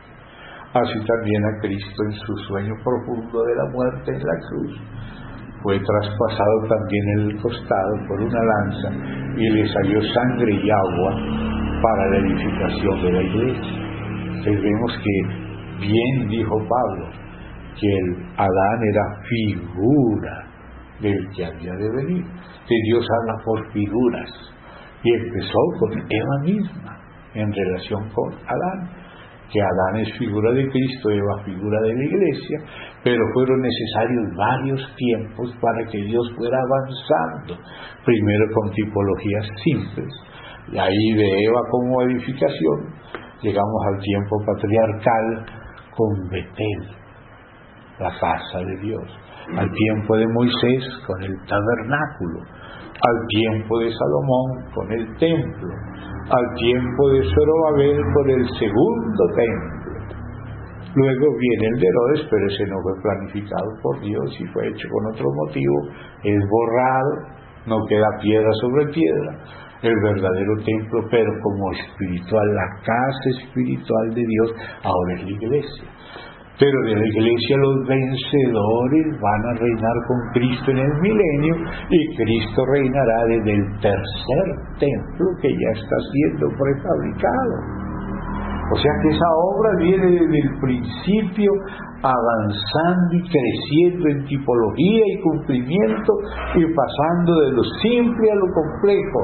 así también a Cristo en su sueño profundo de la muerte en la cruz fue traspasado también en el costado por una lanza y le salió sangre y agua para la edificación de la iglesia. Entonces vemos que bien dijo Pablo que el Adán era figura del que había de venir, que Dios habla por figuras, y empezó con Eva misma en relación con Adán, que Adán es figura de Cristo, Eva figura de la iglesia, pero fueron necesarios varios tiempos para que Dios fuera avanzando, primero con tipologías simples, y ahí de Eva como edificación llegamos al tiempo patriarcal con Betel, la casa de Dios, al tiempo de Moisés con el tabernáculo, al tiempo de Salomón con el templo, al tiempo de Zorobabel con el segundo templo. Luego viene el de Herodes, pero ese no fue planificado por Dios y fue hecho con otro motivo, es borrado, no queda piedra sobre piedra, el verdadero templo, pero como espiritual, la casa espiritual de Dios, ahora es la iglesia. Pero de la iglesia los vencedores van a reinar con Cristo en el milenio, y Cristo reinará desde el tercer templo que ya está siendo prefabricado. O sea que esa obra viene desde el principio, avanzando y creciendo en tipología y cumplimiento, y pasando de lo simple a lo complejo,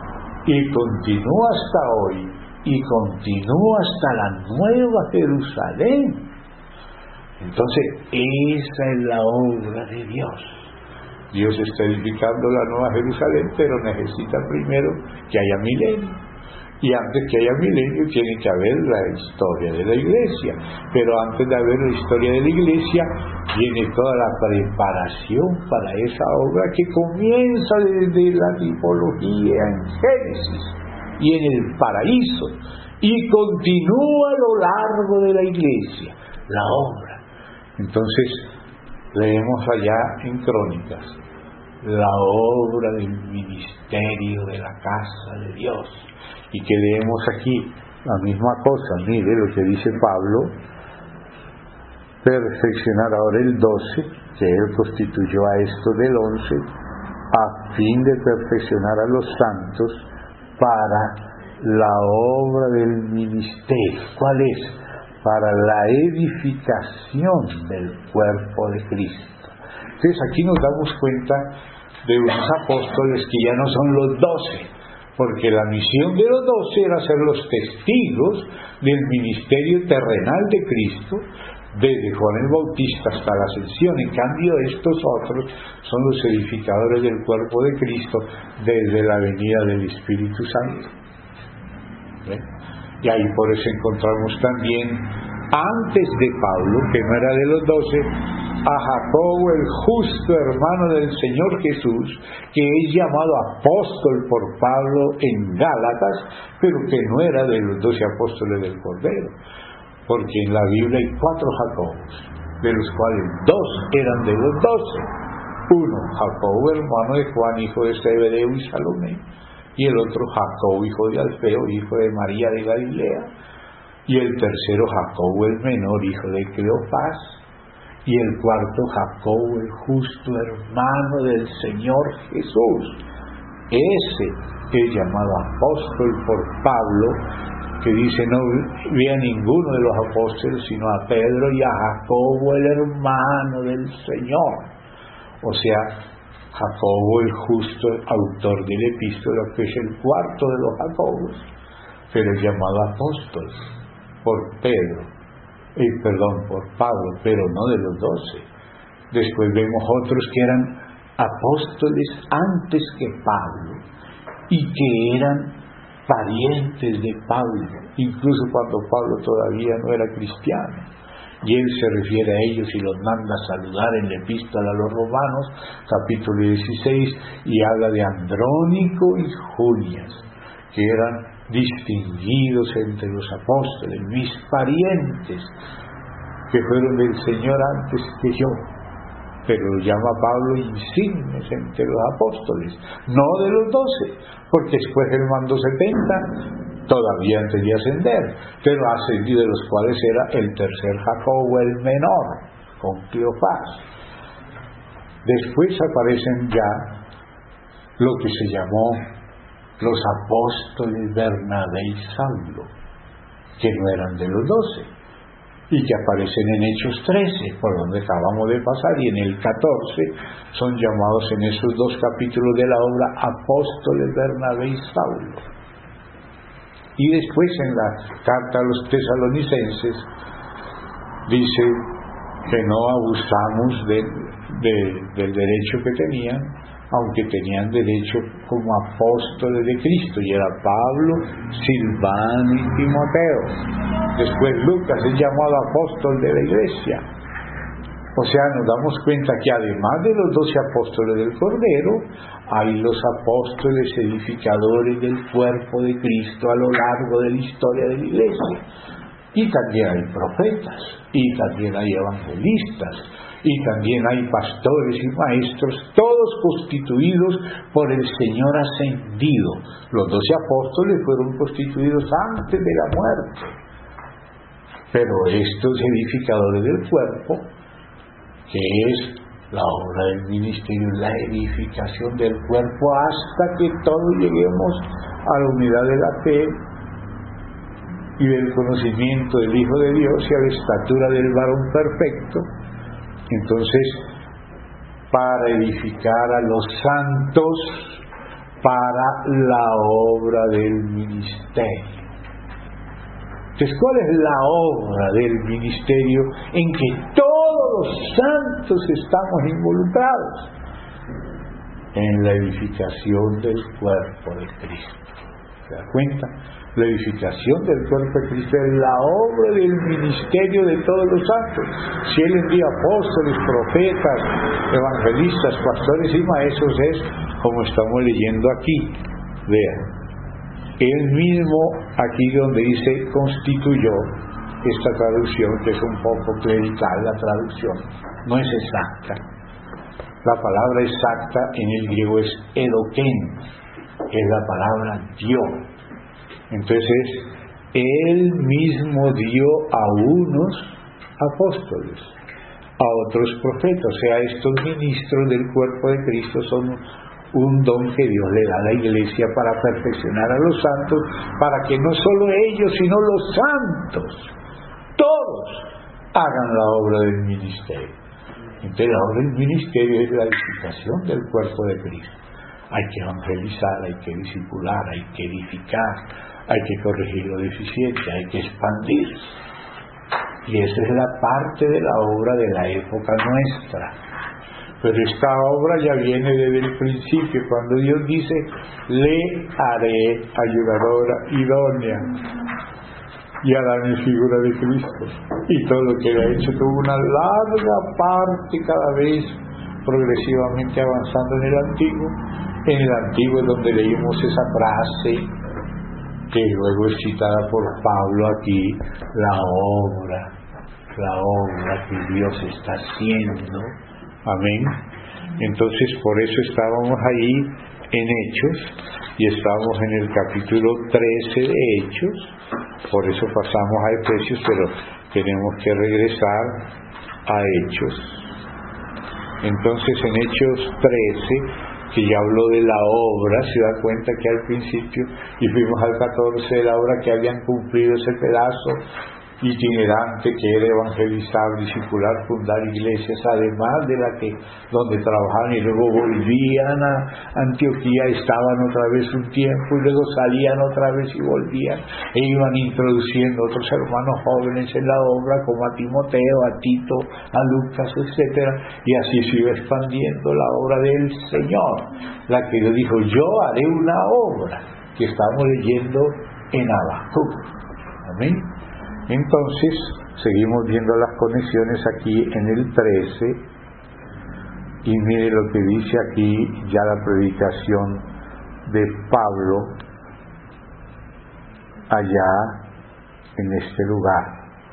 y continúa hasta hoy, y continúa hasta la nueva Jerusalén. Entonces, esa es la obra de Dios. Dios está edificando la nueva Jerusalén, pero necesita primero que haya milenio. Y antes que haya milenio tiene que haber la historia de la iglesia. Pero antes de haber la historia de la iglesia, viene toda la preparación para esa obra que comienza desde la tipología en Génesis y en el paraíso, y continúa a lo largo de la iglesia, la obra. Entonces, leemos allá en Crónicas, la obra del ministerio de la casa de Dios. Y que leemos aquí la misma cosa, mire lo que dice Pablo: perfeccionar ahora el 12, que él constituyó a esto del 11, a fin de perfeccionar a los santos para la obra del ministerio. ¿Cuál es? Para la edificación del cuerpo de Cristo. Entonces aquí nos damos cuenta de unos apóstoles que ya no son los 12, porque la misión de los 12 era ser los testigos del ministerio terrenal de Cristo, desde Juan el Bautista hasta la ascensión. En cambio, estos otros son los edificadores del cuerpo de Cristo desde la venida del Espíritu Santo. ¿Ven? Y ahí por eso encontramos también, antes de Pablo, que no era de los 12, a Jacobo, el justo hermano del Señor Jesús, que es llamado apóstol por Pablo en Gálatas, pero que no era de los 12 apóstoles del Cordero, porque en la Biblia hay 4 Jacobos, de los cuales 2 eran de los 12. Uno, Jacobo, hermano de Juan, hijo de Zebedeo y Salomé, y el otro, Jacobo, hijo de Alfeo, hijo de María de Galilea, y el tercero, Jacobo el menor, hijo de Cleofás, y el cuarto, Jacobo el justo hermano del Señor Jesús. Ese que es llamado apóstol por Pablo, que dice no vi a ninguno de los apóstoles sino a Pedro y a Jacobo el hermano del Señor. O sea, Jacobo el justo, autor de la epístola, que es el cuarto de los Jacobos, pero es llamado apóstol por por Pablo, pero no de los 12. Después vemos otros que eran apóstoles antes que Pablo y que eran parientes de Pablo, incluso cuando Pablo todavía no era cristiano. Y él se refiere a ellos y los manda a saludar en la epístola a los Romanos, capítulo 16, y habla de Andrónico y Junias, que eran distinguidos entre los apóstoles, mis parientes, que fueron del Señor antes que yo, pero lo llama Pablo insignes entre los apóstoles, no de los 12, porque después él mandó 70, todavía antes de ascender, pero ascendido, de los cuales era el tercer Jacobo el menor, con Cleofás. Después aparecen ya lo que se llamó los apóstoles Bernabé y Saulo, que no eran de los 12, y que aparecen en Hechos 13, por donde acabamos de pasar, y en el 14 son llamados en esos 2 capítulos de la obra apóstoles Bernabé y Saulo. Y después en la carta a los tesalonicenses dice que no abusamos del derecho que tenían, aunque tenían derecho como apóstoles de Cristo, y era Pablo, Silvano y Timoteo. Después Lucas es llamado apóstol de la iglesia. O sea, nos damos cuenta que además de los 12 apóstoles del Cordero, hay los apóstoles edificadores del cuerpo de Cristo a lo largo de la historia de la iglesia. Y también hay profetas, y también hay evangelistas, y también hay pastores y maestros, todos constituidos por el Señor ascendido. Los 12 apóstoles fueron constituidos antes de la muerte, pero estos edificadores del cuerpo, que es la obra del ministerio, la edificación del cuerpo hasta que todos lleguemos a la unidad de la fe y del conocimiento del Hijo de Dios y a la estatura del varón perfecto. Entonces, para edificar a los santos para la obra del ministerio. Entonces, ¿cuál es la obra del ministerio en que todos los santos estamos involucrados? En la edificación del cuerpo de Cristo. ¿Se da cuenta? La edificación del cuerpo de Cristo es la obra del ministerio de todos los santos. Si Él envía apóstoles, profetas, evangelistas, pastores y maestros, es como estamos leyendo aquí. Vean, Él mismo aquí donde dice constituyó, esta traducción que es un poco clerical, la traducción no es exacta. La palabra exacta en el griego es eloquén, es la palabra Dios. Entonces, Él mismo dio a unos apóstoles, a otros profetas. O sea, estos ministros del cuerpo de Cristo son un don que Dios le da a la iglesia para perfeccionar a los santos, para que no solo ellos, sino los santos, todos, hagan la obra del ministerio. Entonces, la obra del ministerio es la edificación del cuerpo de Cristo. Hay que evangelizar, hay que discipular, hay que edificar, hay que corregir lo deficiente, hay que expandir. Y esa es la parte de la obra de la época nuestra. Pero esta obra ya viene desde el principio, cuando Dios dice, le haré ayudadora idónea. y Adán es figura de Cristo, y todo lo que él ha hecho tuvo una larga parte cada vez progresivamente avanzando en el Antiguo. En el Antiguo es donde leímos esa frase que luego es citada por Pablo aquí: la obra que Dios está haciendo. Amén. Entonces por eso estábamos ahí en Hechos, y estamos en el capítulo 13 de Hechos. Por eso pasamos a Efesios, pero tenemos que regresar a Hechos. Entonces en Hechos 13, que ya habló de la obra, se da cuenta que al principio, y fuimos al 14 de la obra, que habían cumplido ese pedazo itinerante que era evangelizar, discipular, fundar iglesias, además de la que donde trabajaban, y luego volvían a Antioquía, estaban otra vez un tiempo y luego salían otra vez y volvían, e iban introduciendo otros hermanos jóvenes en la obra, como a Timoteo, a Tito, a Lucas, etcétera, y así se iba expandiendo la obra del Señor, la que Dios dijo: yo haré una obra, que estamos leyendo en Habacuc. Amén. Entonces seguimos viendo las conexiones aquí en el 13, y mire lo que dice aquí ya la predicación de Pablo allá en este lugar.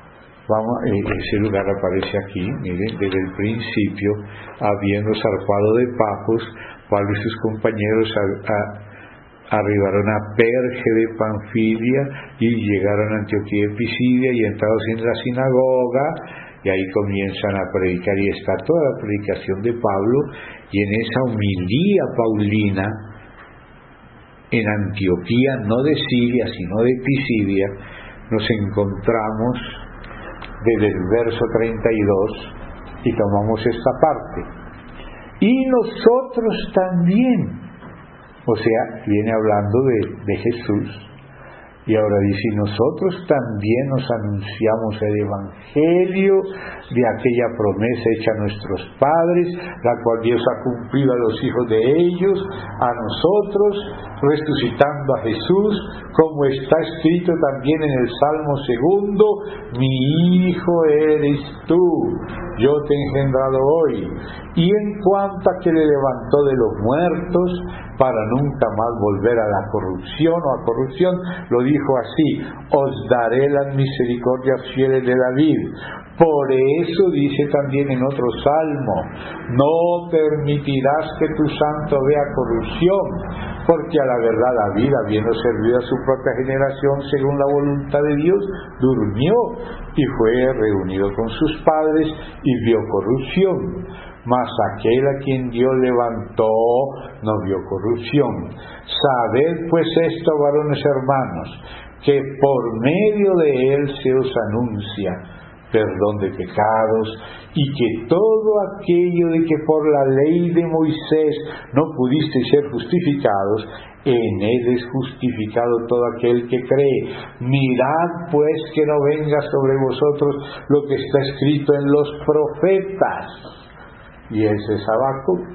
Ese lugar aparece aquí, mire, desde el principio: habiendo zarpado de Pafos, Pablo y sus compañeros arribaron a Perge de Panfilia y llegaron a Antioquía de Pisidia, y entrados en la sinagoga, y ahí comienzan a predicar, y está toda la predicación de Pablo, y en esa homilía paulina en Antioquía, no de Siria sino de Pisidia, nos encontramos desde el verso 32 y tomamos esta parte: y nosotros también. O sea, viene hablando de Jesús, y ahora dice: nosotros también nos anunciamos el Evangelio de aquella promesa hecha a nuestros padres, la cual Dios ha cumplido a los hijos de ellos, a nosotros, resucitando a Jesús, como está escrito también en el Salmo 2: mi hijo eres tú, yo te he engendrado hoy. Y en cuanto a que le levantó de los muertos, para nunca más volver a la corrupción o a corrupción, lo dijo así: os daré las misericordias fieles de David. Por eso dice también en otro salmo: no permitirás que tu santo vea corrupción, porque a la verdad David, habiendo servido a su propia generación según la voluntad de Dios, durmió y fue reunido con sus padres y vio corrupción. Mas aquel a quien Dios levantó no vio corrupción. Sabed pues esto, varones hermanos, que por medio de él se os anuncia perdón de pecados, y que todo aquello de que por la ley de Moisés no pudisteis ser justificados, en él es justificado todo aquel que cree. Mirad pues que no venga sobre vosotros lo que está escrito en los profetas. Y ese es Habacuc: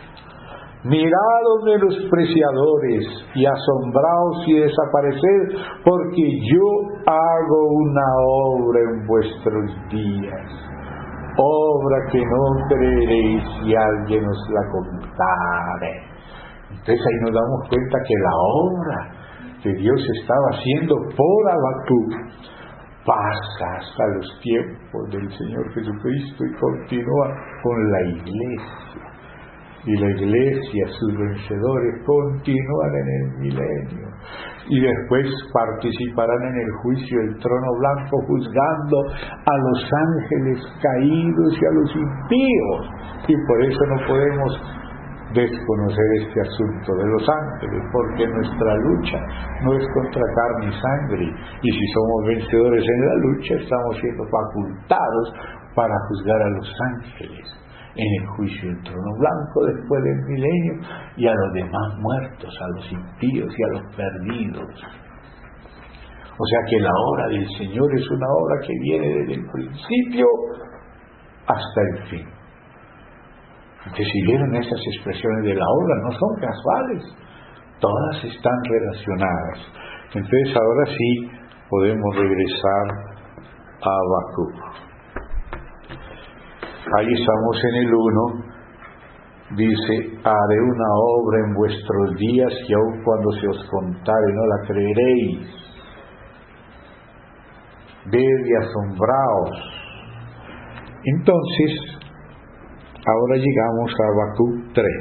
mirad, menospreciadores, y asombraos y desapareced, porque yo hago una obra en vuestros días, obra que no creeréis si alguien os la contare. Entonces ahí nos damos cuenta que la obra que Dios estaba haciendo por Habacuc pasa hasta los tiempos del Señor Jesucristo y continúa con la iglesia. Y la iglesia, sus vencedores, continúan en el milenio, y después participarán en el juicio del trono blanco, juzgando a los ángeles caídos y a los impíos. Y por eso no podemos desconocer este asunto de los ángeles, porque nuestra lucha no es contra carne y sangre, y si somos vencedores en la lucha, estamos siendo facultados para juzgar a los ángeles en el juicio del trono blanco después del milenio, y a los demás muertos, a los impíos y a los perdidos. O sea que la obra del Señor es una obra que viene desde el principio hasta el fin. Entonces, si vieron esas expresiones de la obra, no son casuales, todas están relacionadas. Entonces ahora sí podemos regresar a Habacuc. Ahí estamos en el 1. Dice: haré una obra en vuestros días y aun cuando se os contare no la creeréis. Ved y asombraos. Entonces, ahora llegamos a Habacuc 3.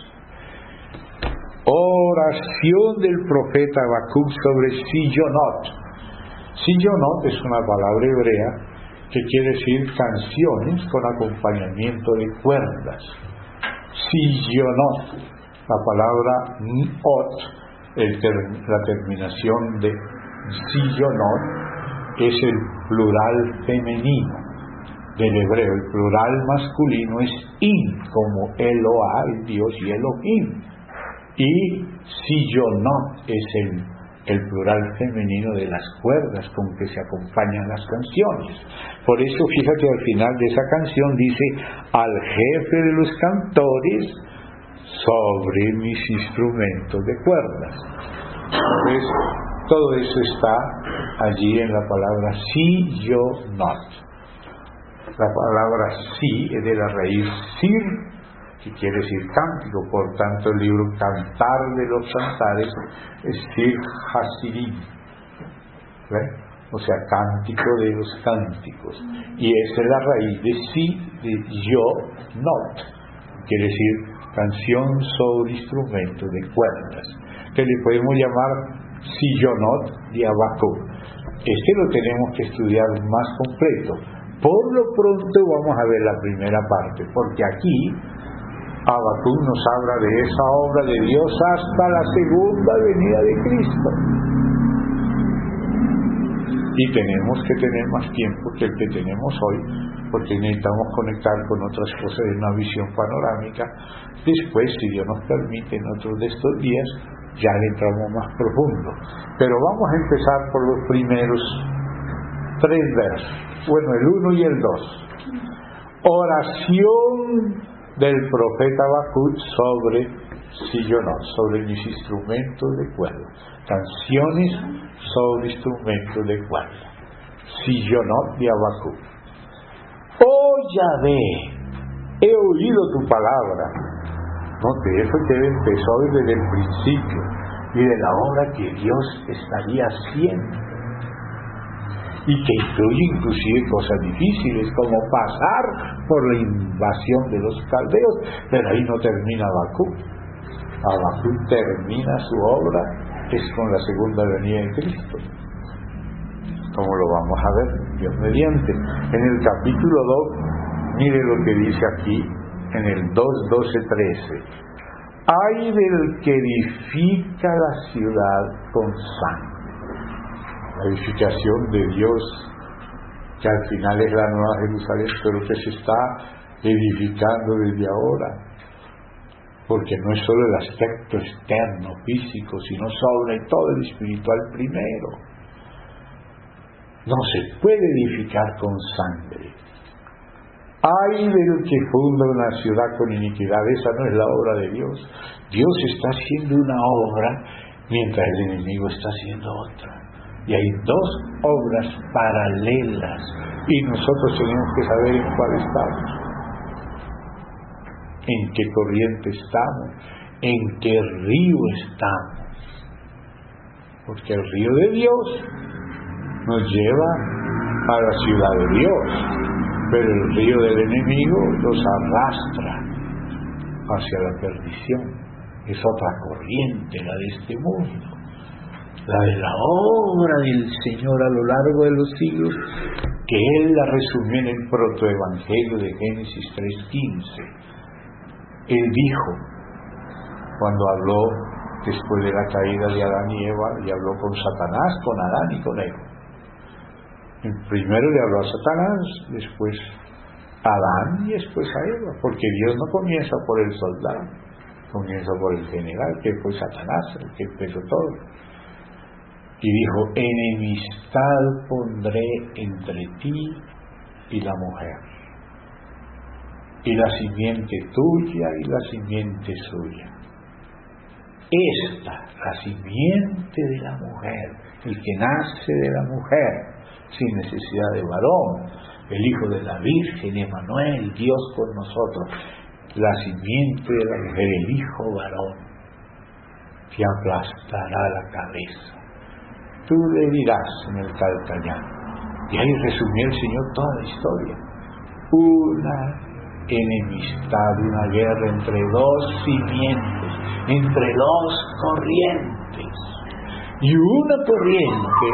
Oración del profeta Habacuc sobre Sillonot. Sillonot es una palabra hebrea que quiere decir canciones con acompañamiento de cuerdas. Sillonot, la palabra ot, la terminación de Sillonot es el plural femenino del hebreo. El plural masculino es in, como Eloah, el Dios, y Elohim. Y Sillonot es el plural femenino de las cuerdas con que se acompañan las canciones. Por eso, fíjate, al final de esa canción dice: al jefe de los cantores sobre mis instrumentos de cuerdas. Entonces, todo eso está allí en la palabra Sillonot. La palabra sí es de la raíz sir, que quiere decir cántico. Por tanto, el libro Cantar de los Cantares es Sir Hasidim, o sea, cántico de los cánticos. Y esa es la raíz de sí, de yo, not, quiere decir canción sobre instrumentos de cuerdas, que le podemos llamar Sillonot de Habacuc. Este lo tenemos que estudiar más completo. Por lo pronto vamos a ver la primera parte, porque aquí Habacuc nos habla de esa obra de Dios hasta la segunda venida de Cristo. Y tenemos que tener más tiempo que el que tenemos hoy, porque necesitamos conectar con otras cosas en una visión panorámica. Después, si Dios nos permite, en otros de estos días, ya le entramos más profundo. Pero vamos a empezar por los primeros 3 versos. Bueno, el 1 y el 2. Oración del profeta Habacuc sobre Sillonot, sobre mis instrumentos de cuerda. Canciones sobre instrumentos de cuerda. Sillonot de Habacuc. Oh Yahvé, he oído tu palabra. Note, eso que empezó desde el principio y de la obra que Dios estaría haciendo, y que incluye inclusive cosas difíciles como pasar por la invasión de los caldeos. Pero ahí no termina Habacuc. Habacuc termina su obra es con la segunda venida de Cristo, como lo vamos a ver Dios mediante. En el capítulo 2, mire lo que dice aquí en el 2, 12, 13. Ay del que edifica la ciudad con sangre. La edificación de Dios, que al final es la nueva Jerusalén, pero que se está edificando desde ahora, porque no es solo el aspecto externo, físico, sino sobre todo el espiritual primero. No se puede edificar con sangre. Ay del que funda una ciudad con iniquidad. Esa no es la obra de Dios. Dios está haciendo una obra mientras el enemigo está haciendo otra. Y hay 2 obras paralelas, y nosotros tenemos que saber en cuál estamos, en qué corriente estamos, en qué río estamos. Porque el río de Dios nos lleva a la ciudad de Dios, pero el río del enemigo los arrastra hacia la perdición. Es otra corriente, la de este mundo, la de la obra del Señor a lo largo de los siglos, que Él la resumió en el protoevangelio de Génesis 3:15. Él dijo, cuando habló después de la caída de Adán y Eva, y habló con Satanás, con Adán y con Eva. Primero le habló a Satanás, después a Adán y después a Eva, porque Dios no comienza por el soldado, comienza por el general, que fue Satanás, el que empezó todo. Y dijo, enemistad pondré entre ti y la mujer, y la simiente tuya y la simiente suya. Esta, la simiente de la mujer, el que nace de la mujer, sin necesidad de varón, el Hijo de la Virgen, Emmanuel, Dios con nosotros, la simiente de la mujer, el Hijo varón, te aplastará la cabeza. Tú le dirás en el Calcañán, y ahí resumió el Señor toda la historia, una enemistad, una guerra entre dos simientes, entre dos corrientes, y una corriente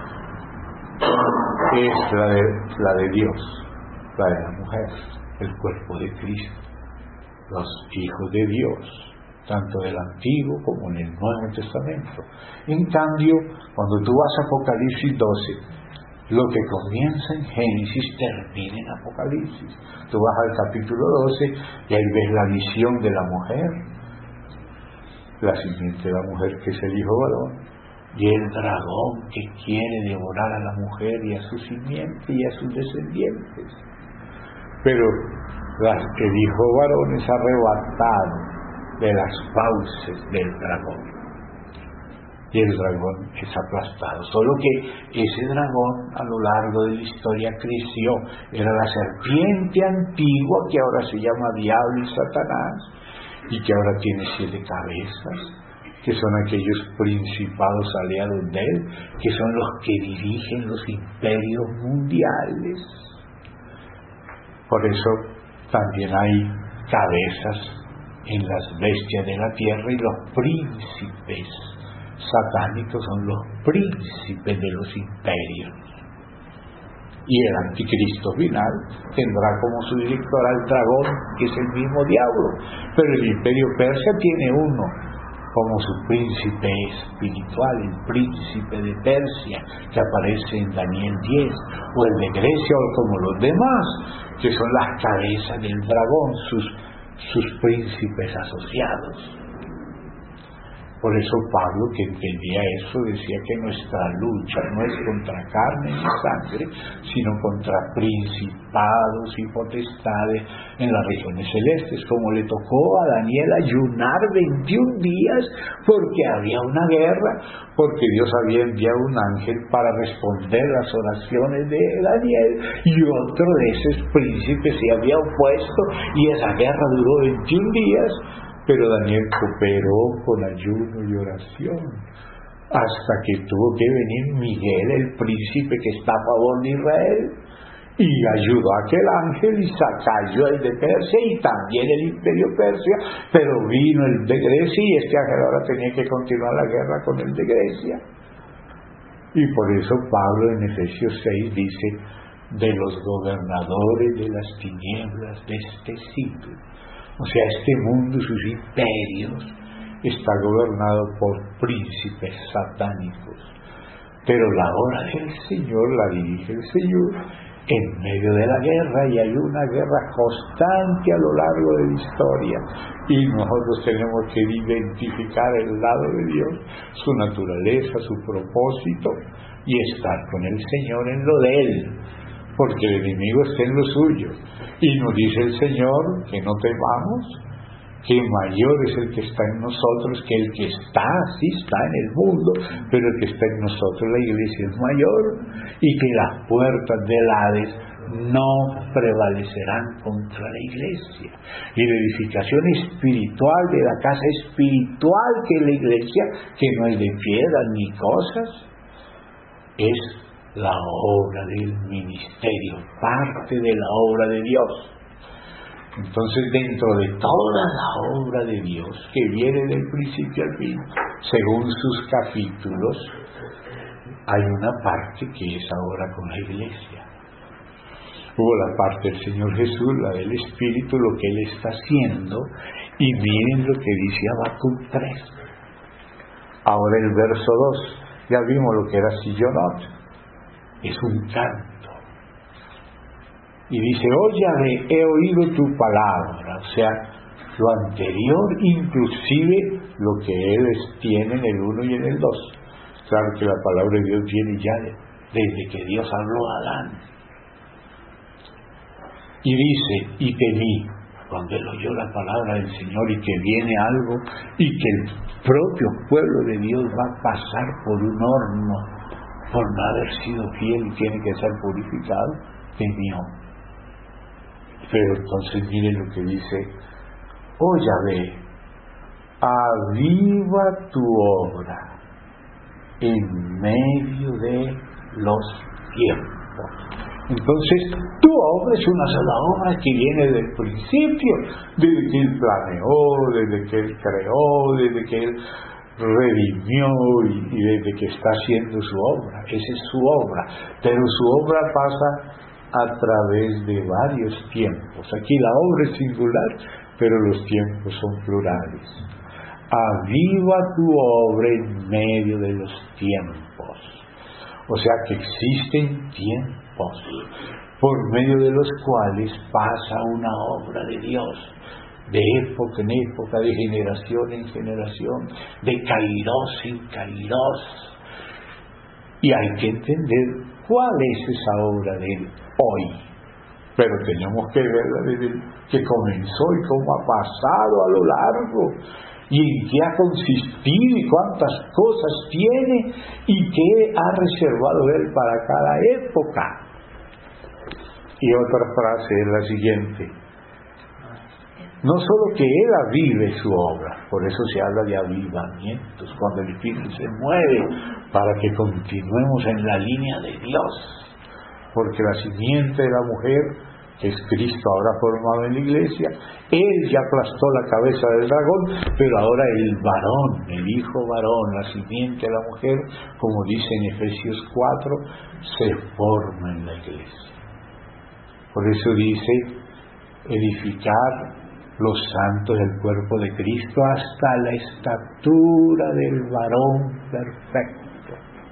es la de Dios, la de la mujer, el cuerpo de Cristo, los hijos de Dios, tanto del Antiguo como en el Nuevo Testamento. En cambio, cuando tú vas a Apocalipsis 12, lo que comienza en Génesis termina en Apocalipsis. Tú vas al capítulo 12 y ahí ves la visión de la mujer, la simiente de la mujer que es el Hijo varón, y el dragón que quiere devorar a la mujer y a su simiente y a sus descendientes. Pero el Hijo varón es arrebatado de las fauces del dragón, y el dragón es aplastado. Solo que ese dragón a lo largo de la historia creció, era la serpiente antigua que ahora se llama Diablo y Satanás, y que ahora tiene 7 cabezas, que son aquellos principados aliados de él, que son los que dirigen los imperios mundiales. Por eso también hay cabezas en las bestias de la tierra, y los príncipes satánicos son los príncipes de los imperios. Y el anticristo final tendrá como su director al dragón, que es el mismo diablo, pero el imperio persa tiene uno como su príncipe espiritual, el príncipe de Persia, que aparece en Daniel 10, o el de Grecia, o como los demás, que son las cabezas del dragón, sus príncipes asociados. Por eso Pablo, que entendía eso, decía que nuestra lucha no es contra carne ni sangre, sino contra principados y potestades en las regiones celestes, como le tocó a Daniel ayunar 21 días porque había una guerra, porque Dios había enviado un ángel para responder las oraciones de Daniel, y otro de esos príncipes se había opuesto, y esa guerra duró 21 días. Pero Daniel cooperó con ayuno y oración, hasta que tuvo que venir Miguel, el príncipe que está a favor de Israel, y ayudó a aquel ángel, y cayó el de Persia, y también el imperio Persia, pero vino el de Grecia, y este ángel ahora tenía que continuar la guerra con el de Grecia. Y por eso Pablo en Efesios 6 dice, de los gobernadores de las tinieblas de este siglo. O sea, este mundo y sus imperios está gobernado por príncipes satánicos. Pero la obra del Señor la dirige el Señor en medio de la guerra, y hay una guerra constante a lo largo de la historia. Y nosotros tenemos que identificar el lado de Dios, su naturaleza, su propósito, y estar con el Señor en lo de Él, porque el enemigo está en lo suyo. Y nos dice el Señor que no temamos, que mayor es el que está en nosotros que el que está en el mundo, pero el que está en nosotros, la iglesia, es mayor, y que las puertas del Hades no prevalecerán contra la iglesia. Y la edificación espiritual de la casa espiritual que es la iglesia, que no es de piedras ni cosas, es la obra del ministerio, parte de la obra de Dios. Entonces, dentro de toda la obra de Dios, que viene del principio al fin, según sus capítulos, hay una parte que es ahora con la iglesia. Hubo la parte del Señor Jesús, la del Espíritu, lo que Él está haciendo, y miren lo que dice Habacuc 3. Ahora el verso 2, ya vimos lo que era Sillonot. Es un canto, y dice, óyame, he oído tu palabra. O sea, lo anterior, inclusive lo que él tiene en el 1 y en el 2. Claro que la palabra de Dios viene ya desde que Dios habló a Adán. Y dice, y temí, cuando él oyó la palabra del Señor, y que viene algo, y que el propio pueblo de Dios va a pasar por un horno por no haber sido fiel y tiene que ser purificado, temió. Pero entonces mire lo que dice: oh Yahvé, aviva tu obra en medio de los tiempos. Entonces, tu obra es una sola obra que viene desde el principio, desde que Él planeó, desde que Él creó, desde que Él redimió y desde que está haciendo su obra. Esa es su obra, pero su obra pasa a través de varios tiempos. Aquí la obra es singular, pero los tiempos son plurales. Aviva tu obra en medio de los tiempos. O sea que existen tiempos por medio de los cuales pasa una obra de Dios, de época en época, de generación en generación, de kairos en kairos. Y hay que entender cuál es esa obra de Él hoy. Pero tenemos que verla desde que comenzó y cómo ha pasado a lo largo, y en qué ha consistido y cuántas cosas tiene y qué ha reservado Él para cada época. Y otra frase es la siguiente: no solo que Él avive su obra, por eso se habla de avivamientos, cuando el Espíritu se mueve para que continuemos en la línea de Dios, porque la simiente de la mujer, que es Cristo ahora formado en la iglesia, Él ya aplastó la cabeza del dragón, pero ahora el varón, el hijo varón, la simiente de la mujer, como dice en Efesios 4, se forma en la iglesia. Por eso dice: edificar los santos del cuerpo de Cristo hasta la estatura del varón perfecto,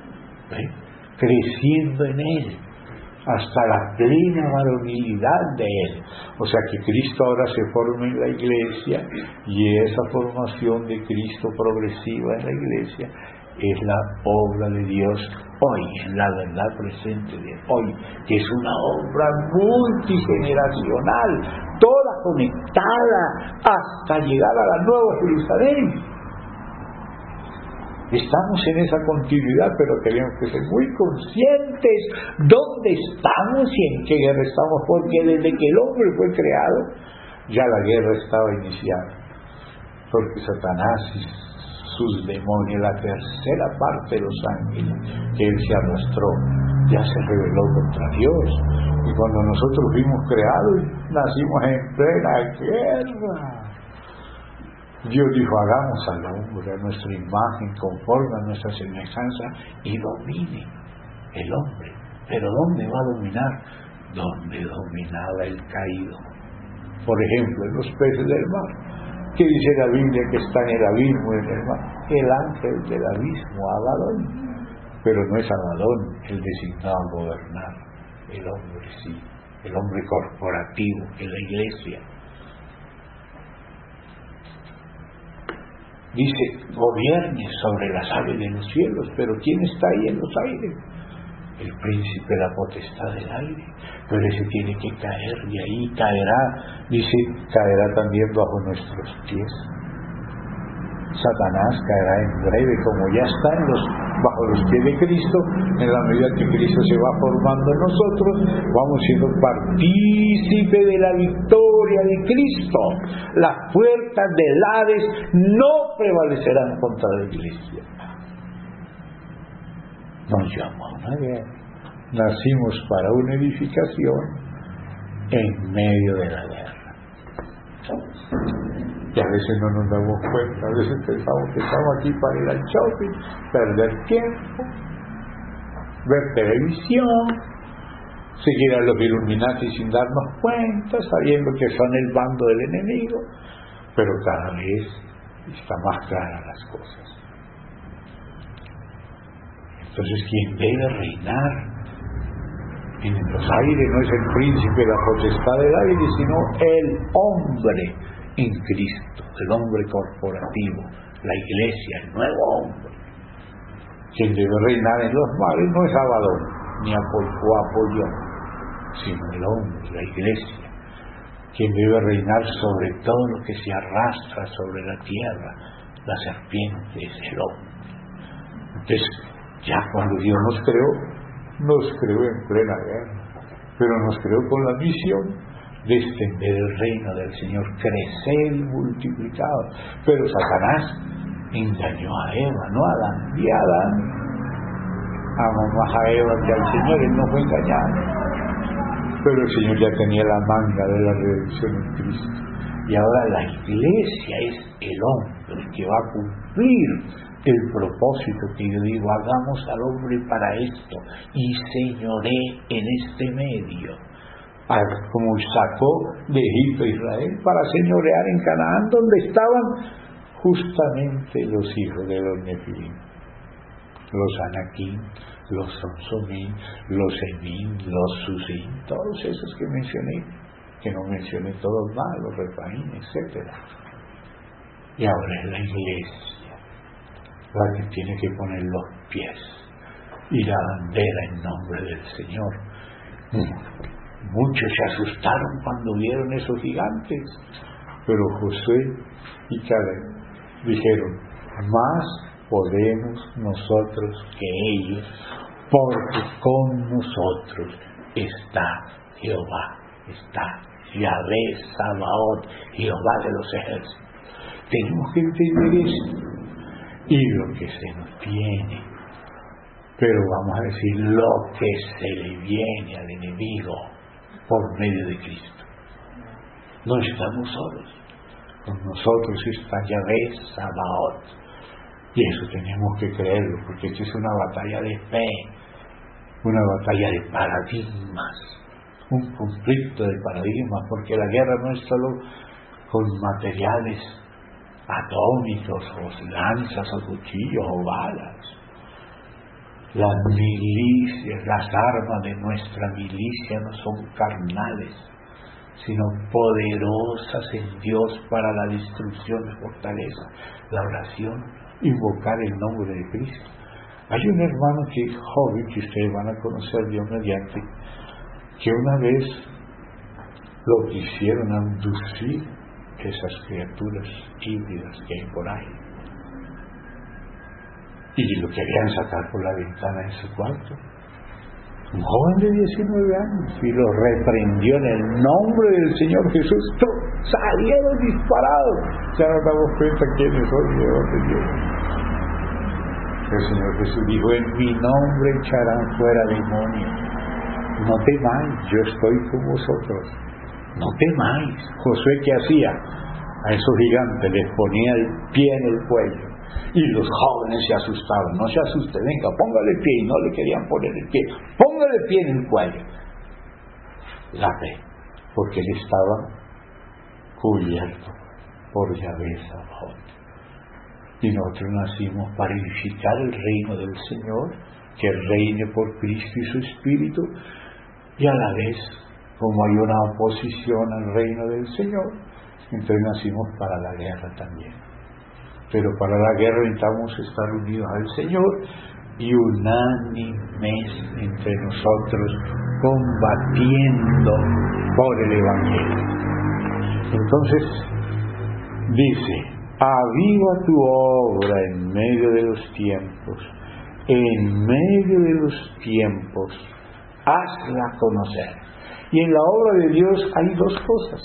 creciendo en Él hasta la plena varonilidad de Él. O sea que Cristo ahora se forma en la iglesia, y esa formación de Cristo progresiva en la iglesia es la obra de Dios hoy, es la verdad presente de hoy, que es una obra multigeneracional, toda conectada hasta llegar a la Nueva Jerusalén. Estamos en esa continuidad, pero tenemos que ser muy conscientes dónde estamos y en qué guerra estamos, porque desde que el hombre fue creado, ya la guerra estaba iniciada, porque Satanás y sus demonios, la tercera parte de los ángeles que él se arrastró, ya se rebeló contra Dios. Y cuando nosotros fuimos creados, nacimos en plena guerra. Dios dijo: hagamos al hombre a nuestra imagen, conforme a nuestra semejanza, y domine el hombre. ¿Pero dónde va a dominar? Donde dominaba el caído. Por ejemplo, en los peces del mar. ¿Qué dice la Biblia? Que está en el abismo y en el mar. El ángel del abismo, Abadón. Pero no es Abadón el designado a gobernar. El hombre sí, el hombre corporativo, en la iglesia. Dice: gobierne sobre las aves de los cielos. Pero ¿quién está ahí en los aires? El príncipe de la potestad del aire. Pero ese tiene que caer, y ahí caerá, dice, caerá también bajo nuestros pies. Satanás caerá en breve, como ya está bajo los pies de Cristo. En la medida que Cristo se va formando en nosotros, vamos siendo partícipe de la victoria de Cristo. Las puertas del Hades no prevalecerán contra la iglesia. Nos llamó a una guerra. Nacimos para una edificación en medio de la guerra. Y a veces no nos damos cuenta, a veces pensamos que estamos aquí para ir al shopping, perder tiempo, ver televisión, seguir a los Illuminati sin darnos cuenta, sabiendo que son el bando del enemigo, pero cada vez está más clara las cosas. Entonces, quien debe reinar en los aires no es el príncipe de la potestad del aire, sino el hombre en Cristo, el hombre corporativo, la iglesia, el nuevo hombre. Quien debe reinar en los mares no es Abadón ni Apollón, sino el hombre, la iglesia. Quien debe reinar sobre todo lo que se arrastra sobre la tierra, la serpiente, es el hombre. Entonces, Ya cuando Dios nos creó en plena guerra, pero nos creó con la misión de extender el reino del Señor, crecer y multiplicado. Pero Satanás engañó a Eva, no a Adán, y Adán amó más a Eva que al Señor. Él no fue engañado, pero el Señor ya tenía la manga de la redención en Cristo. Y ahora la iglesia es el hombre que va a cumplir el propósito que yo digo: hagamos al hombre para esto y señoré en este medio, como sacó de Egipto a Israel para señorear en Canaán, donde estaban justamente los hijos de los Nefilim, los Anaquín, los Samsomín, los Emín, los Susín, todos esos que mencioné, que no mencioné todos más, los Refaín, etc. Y ahora es la iglesia la que tiene que poner los pies y la bandera en nombre del Señor. Muchos se asustaron cuando vieron esos gigantes, pero Josué y Caleb dijeron: más podemos nosotros que ellos, porque con nosotros está Jehová, está Yahvé Sabaoth, Jehová de los ejércitos. Tenemos que entender esto y lo que se nos viene, pero vamos a decir lo que se le viene al enemigo por medio de Cristo. No estamos solos, con nosotros está Yahvé Sabaoth, y eso tenemos que creerlo, porque esto es una batalla de fe, una batalla de paradigmas, un conflicto de paradigmas, porque la guerra no es solo con materiales atómicos o lanzas o cuchillos o balas. Las milicias, las armas de nuestra milicia no son carnales, sino poderosas en Dios para la destrucción de fortaleza. La oración, invocar el nombre de Cristo. Hay un hermano joven que ustedes van a conocer, Dios mediante, que una vez lo quisieron abducir esas criaturas híbridas que hay por ahí, y lo querían sacar por la ventana de su cuarto. Un joven de 19 años, y lo reprendió en el nombre del Señor Jesús. Salieron disparados. Ya nos damos cuenta quiénes son y de dónde vienen. El Señor Jesús dijo: en mi nombre echarán fuera demonios. No temáis, yo estoy con vosotros. No temáis. Josué, ¿qué hacía? A esos gigantes les ponía el pie en el cuello, y los jóvenes se asustaban. No se asuste, venga, póngale el pie. Y no le querían poner el pie. Póngale el pie en el cuello. La fe, porque él estaba cubierto por Yahvé Sabaoth. Y nosotros nacimos para edificar el reino del Señor, que reine por Cristo y su Espíritu, y a la vez, como hay una oposición al reino del Señor, entonces nacimos para la guerra también. Pero para la guerra necesitamos estar unidos al Señor y unánimes entre nosotros, combatiendo por el Evangelio. Entonces dice: aviva tu obra en medio de los tiempos, en medio de los tiempos, hazla conocer. Y en la obra de Dios hay dos cosas: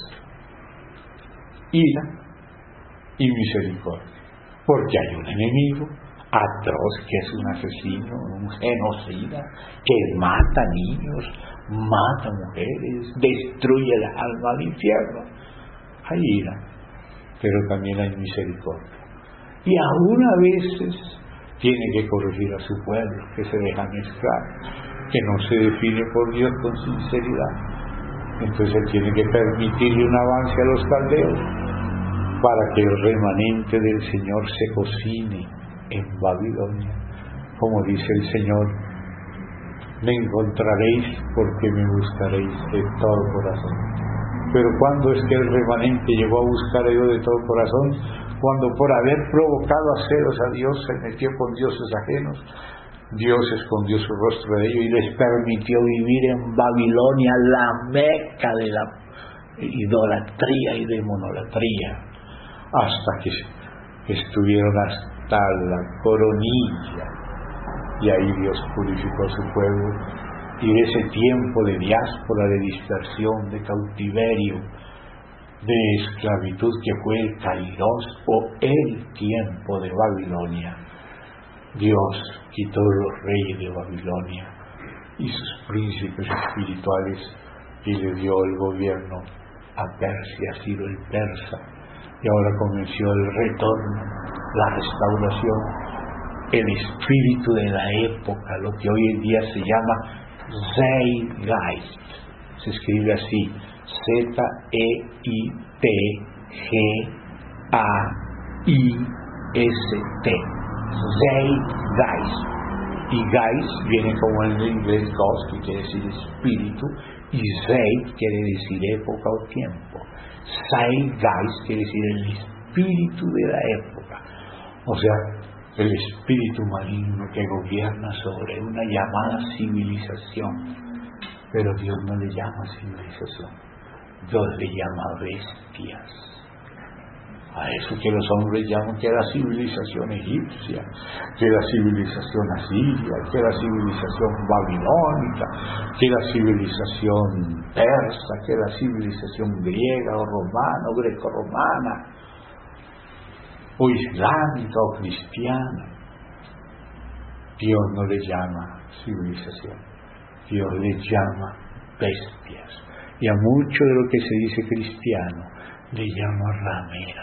ira y misericordia. Porque hay un enemigo atroz que es un asesino, un genocida, que mata niños, mata mujeres, destruye el alma al infierno. Hay ira, pero también hay misericordia. Y aún a veces tiene que corregir a su pueblo, que se deja mezclar, que no se define por Dios con sinceridad. Entonces él tiene que permitirle un avance a los caldeos, para que el remanente del Señor se cocine en Babilonia. Como dice el Señor: me encontraréis porque me buscaréis de todo corazón. Pero ¿cuándo es que el remanente llegó a buscar a Dios de todo corazón? Cuando por haber provocado a celos a Dios se metió con dioses ajenos. Dios escondió su rostro de ellos y les permitió vivir en Babilonia, la meca de la idolatría y demonolatría, hasta que estuvieron hasta la coronilla y ahí Dios purificó a su pueblo, y de ese tiempo de diáspora, de dispersión, de cautiverio, de esclavitud que fue el Kairos o el tiempo de Babilonia, Dios quitó los reyes de Babilonia y sus príncipes espirituales y le dio el gobierno a Persia, Ciro el persa, y ahora comenzó el retorno, la restauración, el espíritu de la época, lo que hoy en día se llama Zeitgeist, se escribe así, Zeitgeist, Zeitgeist, y Geist viene como en el inglés Ghost, que quiere decir espíritu, y Zeit quiere decir época o tiempo. Zeitgeist quiere decir el espíritu de la época, o sea, el espíritu maligno que gobierna sobre una llamada civilización. Pero Dios no le llama civilización, Dios le llama bestias. A eso que los hombres llaman que la civilización egipcia, que la civilización asiria, que la civilización babilónica, que la civilización persa, que la civilización griega o romana o grecorromana, o islámica o cristiana. Dios no le llama civilización, Dios le llama bestias. Y a mucho de lo que se dice cristiano le llama ramera.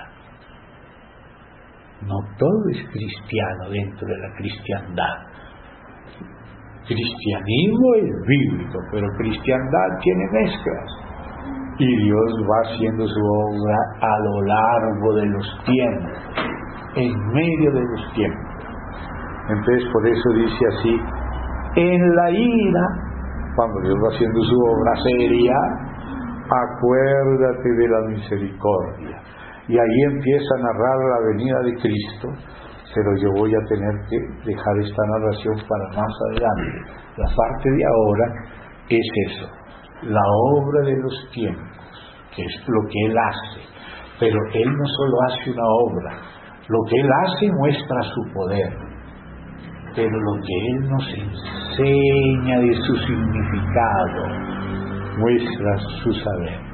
No todo es cristiano dentro de la cristiandad. Cristianismo es bíblico, pero cristiandad tiene mezclas. Y Dios va haciendo su obra a lo largo de los tiempos, en medio de los tiempos. Entonces por eso dice así, en la ira, cuando Dios va haciendo su obra seria, acuérdate de la misericordia. Y ahí empieza a narrar la venida de Cristo, pero yo voy a tener que dejar esta narración para más adelante. La parte de ahora es eso, la obra de los tiempos, que es lo que Él hace. Pero Él no solo hace una obra, lo que Él hace muestra su poder, pero lo que Él nos enseña de su significado muestra su saber.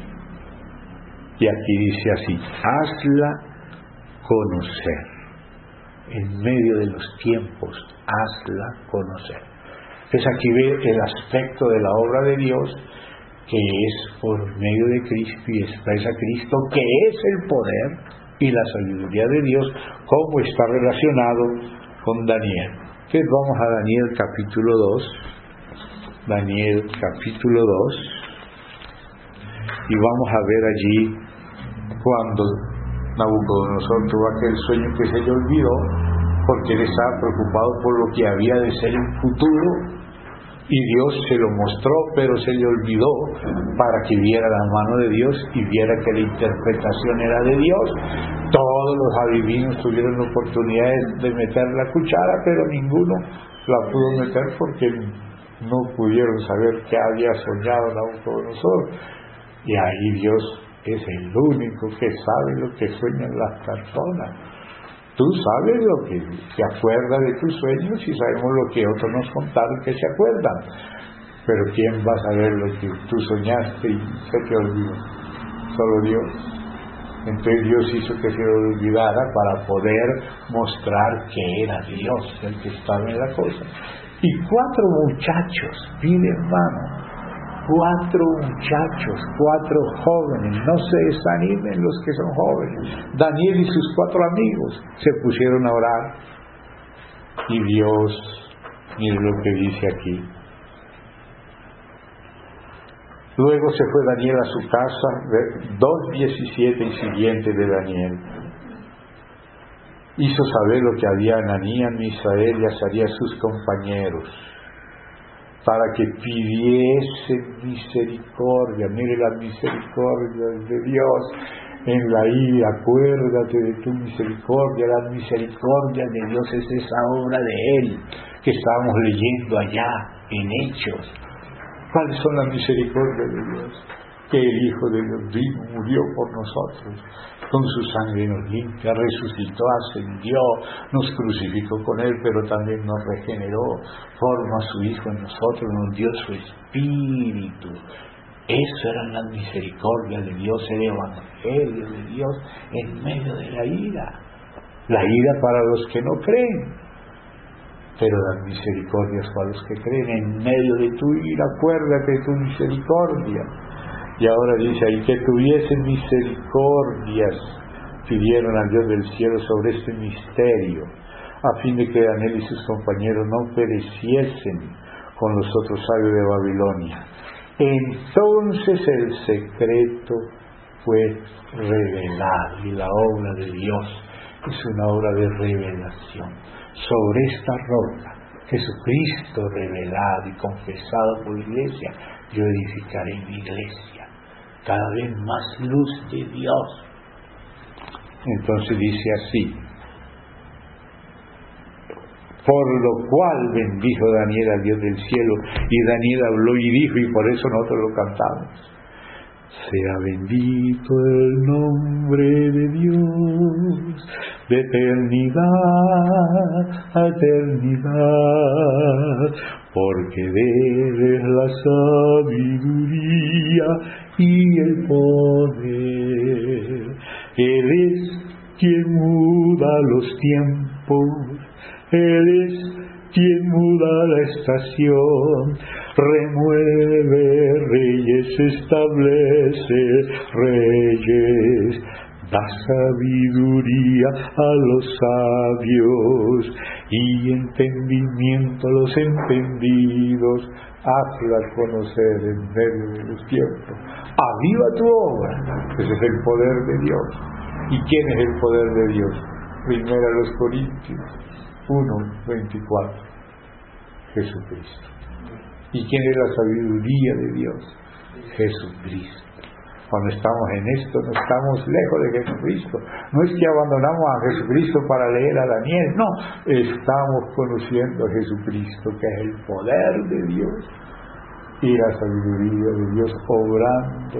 Y aquí dice así, hazla conocer. En medio de los tiempos, hazla conocer. Entonces aquí ve el aspecto de la obra de Dios, que es por medio de Cristo, y expresa Cristo, que es el poder y la sabiduría de Dios, cómo está relacionado con Daniel. Entonces vamos a Daniel capítulo 2, Daniel capítulo 2, y vamos a ver allí cuando Nabucodonosor tuvo aquel sueño que se le olvidó, porque él estaba preocupado por lo que había de ser en futuro, y Dios se lo mostró, pero se le olvidó, para que viera la mano de Dios y viera que la interpretación era de Dios. Todos los adivinos tuvieron la oportunidad de meter la cuchara, pero ninguno la pudo meter porque no pudieron saber qué había soñado Nabucodonosor. Y ahí Dios es el único que sabe lo que sueñan las personas. Tú sabes lo que se acuerda de tus sueños y sabemos lo que otros nos contaron que se acuerdan. Pero ¿quién va a saber lo que tú soñaste y se te olvidó? Solo Dios. Entonces Dios hizo que se lo olvidara para poder mostrar que era Dios el que estaba en la cosa. Y 4 muchachos, mire hermano, 4 muchachos, 4 jóvenes, no se desanimen los que son jóvenes. Daniel y sus 4 amigos se pusieron a orar, y Dios, mire lo que dice aquí. Luego se fue Daniel a su casa, 2:17 y siguiente de Daniel. Hizo saber lo que había Ananías, Misael y Azarías sus compañeros, para que pidiesen misericordia. Mire la misericordia de Dios en la ira. Acuérdate de tu misericordia. La misericordia de Dios es esa obra de Él que estábamos leyendo allá en Hechos. ¿Cuáles son las misericordias de Dios? que el Hijo de Dios vino, murió por nosotros, con su sangre nos limpia, resucitó, ascendió, nos crucificó con Él, pero también nos regeneró, forma a su Hijo en nosotros, nos dio su Espíritu. Eso eran las misericordias de Dios, el Evangelio de Dios en medio de la ira. La ira para los que no creen, pero las misericordias para los que creen. En medio de tu ira, acuérdate de tu misericordia. Y ahora dice ahí que tuviesen misericordias, pidieron al Dios del cielo sobre este misterio, a fin de que Daniel y sus compañeros no pereciesen con los otros sabios de Babilonia. Entonces el secreto fue revelado, y la obra de Dios es una obra de revelación. Sobre esta roca, Jesucristo revelado y confesado por la iglesia, yo edificaré mi iglesia, cada vez más luz de Dios. Entonces dice así: por lo cual bendijo Daniel al Dios del cielo, y Daniel habló y dijo, y por eso nosotros lo cantamos: sea bendito el nombre de Dios, de eternidad a eternidad, porque de Él es la sabiduría y el poder. Él es quien muda los tiempos, Él es quien muda la estación, remueve reyes, establece reyes, da sabiduría a los sabios y entendimiento a los entendidos, hazla conocer en medio de los tiempos. Aviva tu obra. Ese es el poder de Dios. ¿Y quién es el poder de Dios? Primera a los Corintios 1:24, Jesucristo. ¿Y quién es la sabiduría de Dios? Jesucristo. Cuando estamos en esto, no estamos lejos de Jesucristo. No es que abandonamos a Jesucristo para leer a Daniel, no, estamos conociendo a Jesucristo, que es el poder de Dios y la sabiduría de Dios obrando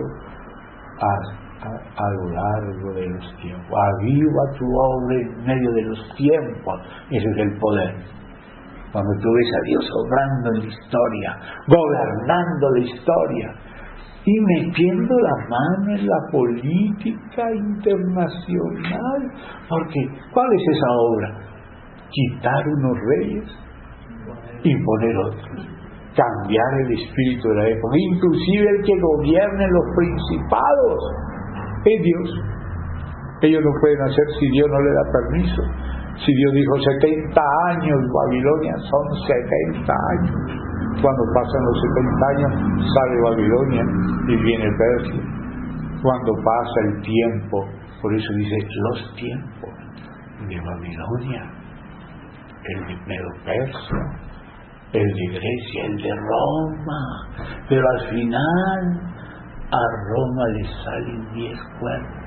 a lo largo de los tiempos. Aviva tu obra en medio de los tiempos. Ese es el poder. Cuando tú ves a Dios obrando en la historia, gobernando la historia y metiendo la mano en la política internacional, porque ¿cuál es esa obra? Quitar unos reyes y poner otros, cambiar el espíritu de la época, inclusive el que gobierne los principados es Dios. Ellos no pueden hacer si Dios no le da permiso. Si Dios dijo 70 años, Babilonia son 70 años. Cuando pasan los 70 años, sale Babilonia y viene Persia. Cuando pasa el tiempo, por eso dice los tiempos de Babilonia, el de Medo-Persia, el de Grecia, el de Roma, pero al final a Roma le salen 10 cuernos.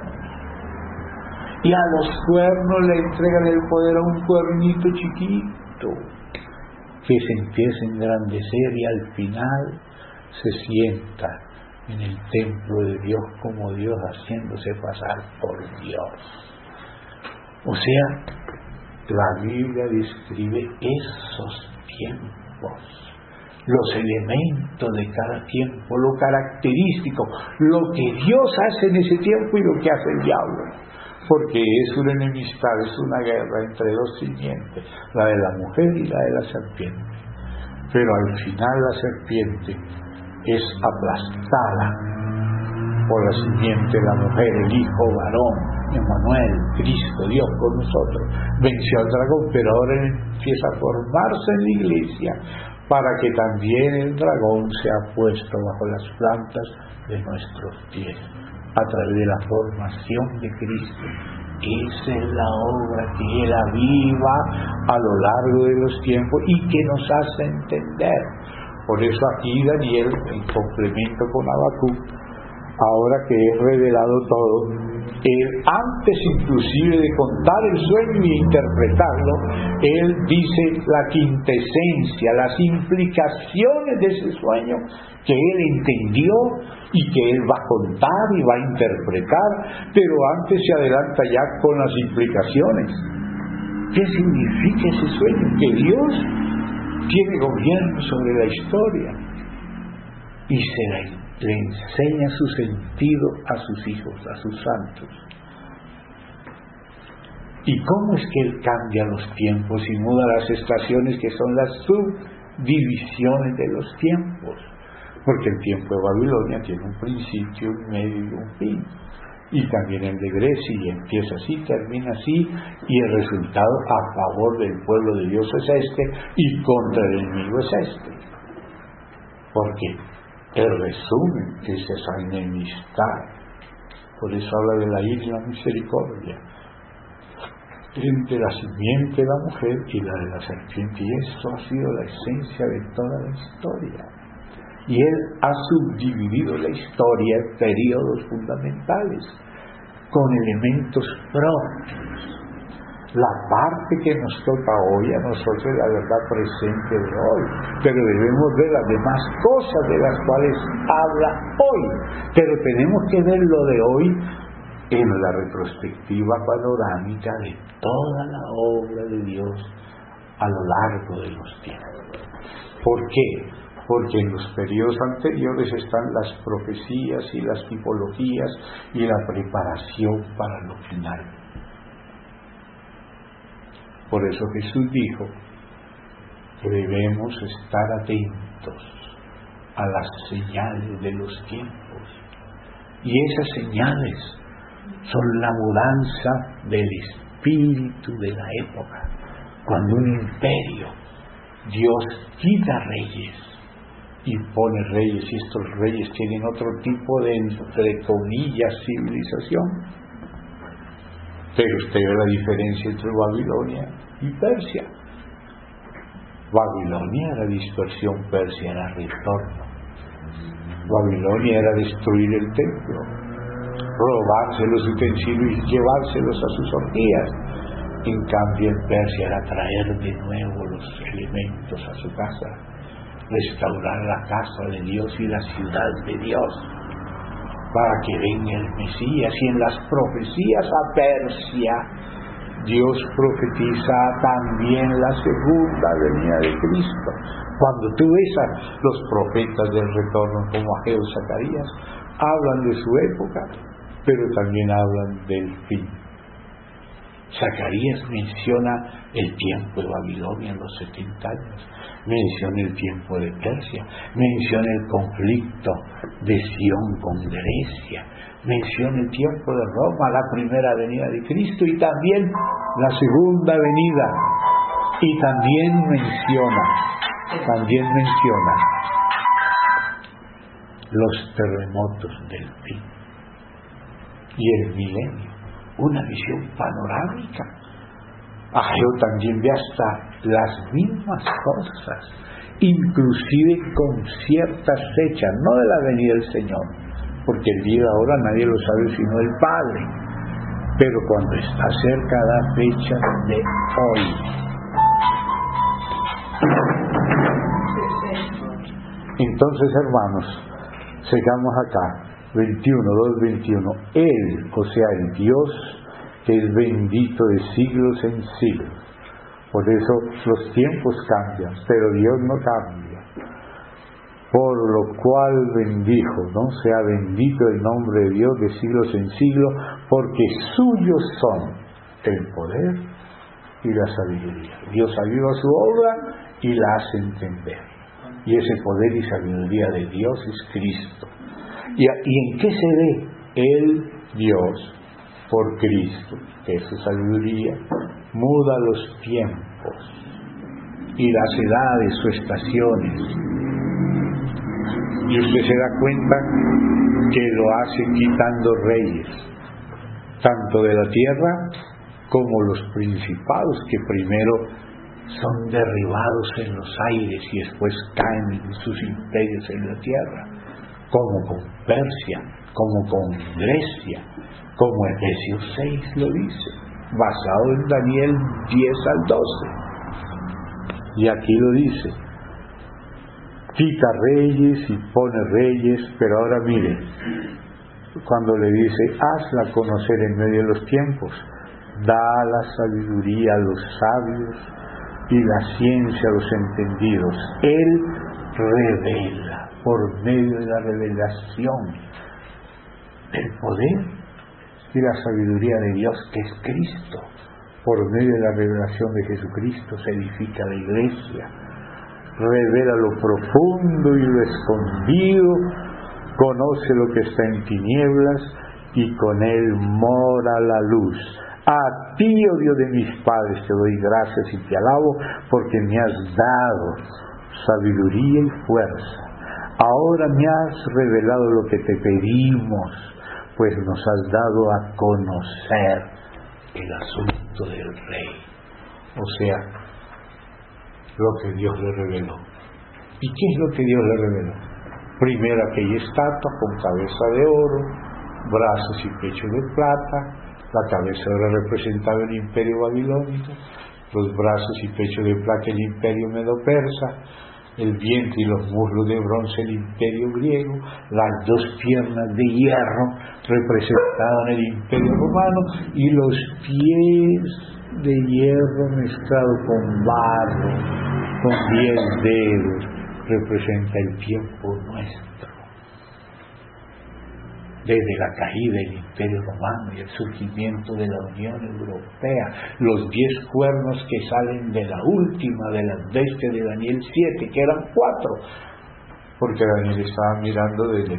Y a los cuernos le entregan el poder a un cuernito chiquito que se empieza a engrandecer y al final se sienta en el templo de Dios como Dios, haciéndose pasar por Dios. O sea, la Biblia describe esos tiempos, los elementos de cada tiempo, lo característico, lo que Dios hace en ese tiempo y lo que hace el diablo. Porque es una enemistad, es una guerra entre dos simientes, la de la mujer y la de la serpiente. Pero al final la serpiente es aplastada por la simiente de la mujer, el hijo varón, Emmanuel, Cristo, Dios con nosotros. Venció al dragón, pero ahora empieza a formarse en la iglesia para que también el dragón sea puesto bajo las plantas de nuestros pies, a través de la formación de Cristo. Esa es la obra que Él aviva a lo largo de los tiempos y que nos hace entender. Por eso aquí Daniel, en complemento con Habacuc, ahora que es revelado todo, él antes inclusive de contar el sueño y interpretarlo, él dice la quintesencia, las implicaciones de ese sueño que él entendió y que él va a contar y va a interpretar, pero antes se adelanta ya con las implicaciones. ¿Qué significa ese sueño? Que Dios tiene gobierno sobre la historia y le enseña su sentido a sus hijos, a sus santos. ¿Y cómo es que Él cambia los tiempos y muda las estaciones, que son las subdivisiones de los tiempos? Porque el tiempo de Babilonia tiene un principio, un medio y un fin. Y también el de Grecia, y empieza así, termina así, y el resultado a favor del pueblo de Dios es este, y contra el enemigo es este. Porque el resumen es esa enemistad. Por eso habla de la isla misericordia entre la simiente de la mujer y la de la serpiente, y eso ha sido la esencia de toda la historia. Y él ha subdividido la historia en periodos fundamentales con elementos propios. La parte que nos toca hoy a nosotros es la verdad presente de hoy, pero debemos ver las demás cosas de las cuales habla hoy, pero tenemos que ver lo de hoy en la retrospectiva panorámica de toda la obra de Dios a lo largo de los tiempos. ¿Por qué? Porque en los periodos anteriores están las profecías y las tipologías y la preparación para lo final. Por eso Jesús dijo que debemos estar atentos a las señales de los tiempos. Y esas señales son la mudanza del espíritu de la época. Cuando un imperio, Dios quita reyes y pone reyes, y estos reyes tienen otro tipo de, entre comillas, civilización. Pero usted ve la diferencia entre Babilonia y Persia. Babilonia era dispersión, Persia era retorno. Babilonia era destruir el templo, robarse los utensilios y llevárselos a sus orgías. En cambio en Persia era traer de nuevo los elementos a su casa, restaurar la casa de Dios y la ciudad de Dios, para que venga el Mesías. Y en las profecías a Persia, Dios profetiza también la segunda venida de Cristo. Cuando tú ves a los profetas del retorno como Ageo y Zacarías, hablan de su época, pero también hablan del fin. Zacarías menciona el tiempo de Babilonia en los 70 años, menciona el tiempo de Persia, menciona el conflicto de Sión con Grecia, menciona el tiempo de Roma, la primera venida de Cristo, y también la segunda venida, y también menciona los terremotos del fin y el milenio, una visión panorámica. Ageo también ve hasta las mismas cosas, inclusive con ciertas fechas, no de la venida del Señor, porque el día de ahora nadie lo sabe sino el Padre, pero cuando está cerca la fecha de hoy. Entonces, hermanos, sigamos acá, 2:21, Él, o sea, el Dios que es bendito de siglos en siglos. Por eso los tiempos cambian, pero Dios no cambia. Por lo cual bendijo, ¿no? Sea bendito el nombre de Dios de siglos en siglos, porque suyos son el poder y la sabiduría. Dios ayuda a su obra y la hace entender. Y ese poder y sabiduría de Dios es Cristo. ¿Y en qué se ve el Dios? Por Cristo, que es su sabiduría, muda los tiempos y las edades o estaciones. Y usted se da cuenta que lo hace quitando reyes, tanto de la tierra como los principados, que primero son derribados en los aires y después caen sus imperios en la tierra, como con Persia, como con Grecia, como Efesios 6 lo dice, basado en Daniel 10 al 12. Y aquí lo dice, quita reyes y pone reyes, pero ahora mire, cuando le dice, hazla conocer en medio de los tiempos, da la sabiduría a los sabios y la ciencia a los entendidos. Él revela por medio de la revelación el poder y la sabiduría de Dios, que es Cristo. Por medio de la revelación de Jesucristo se edifica la iglesia. Revela lo profundo y lo escondido, conoce lo que está en tinieblas y con él mora la luz. A ti, oh Dios de mis padres, te doy gracias y te alabo porque me has dado sabiduría y fuerza. Ahora me has revelado lo que te pedimos, pues nos has dado a conocer el asunto del rey. O sea, lo que Dios le reveló. ¿Y qué es lo que Dios le reveló? Primero, aquella estatua con cabeza de oro, brazos y pecho de plata. La cabeza era representaba el imperio babilónico, los brazos y pecho de plata el imperio medo-persa, el vientre y los muslos de bronce el imperio griego, las dos piernas de hierro representaban el imperio romano y los pies de hierro mezclado con barro, con 10 dedos, representa el tiempo nuestro. Desde la caída del Imperio Romano y el surgimiento de la Unión Europea, los 10 cuernos que salen de la última de las bestias de Daniel 7, que eran 4, porque Daniel estaba mirando desde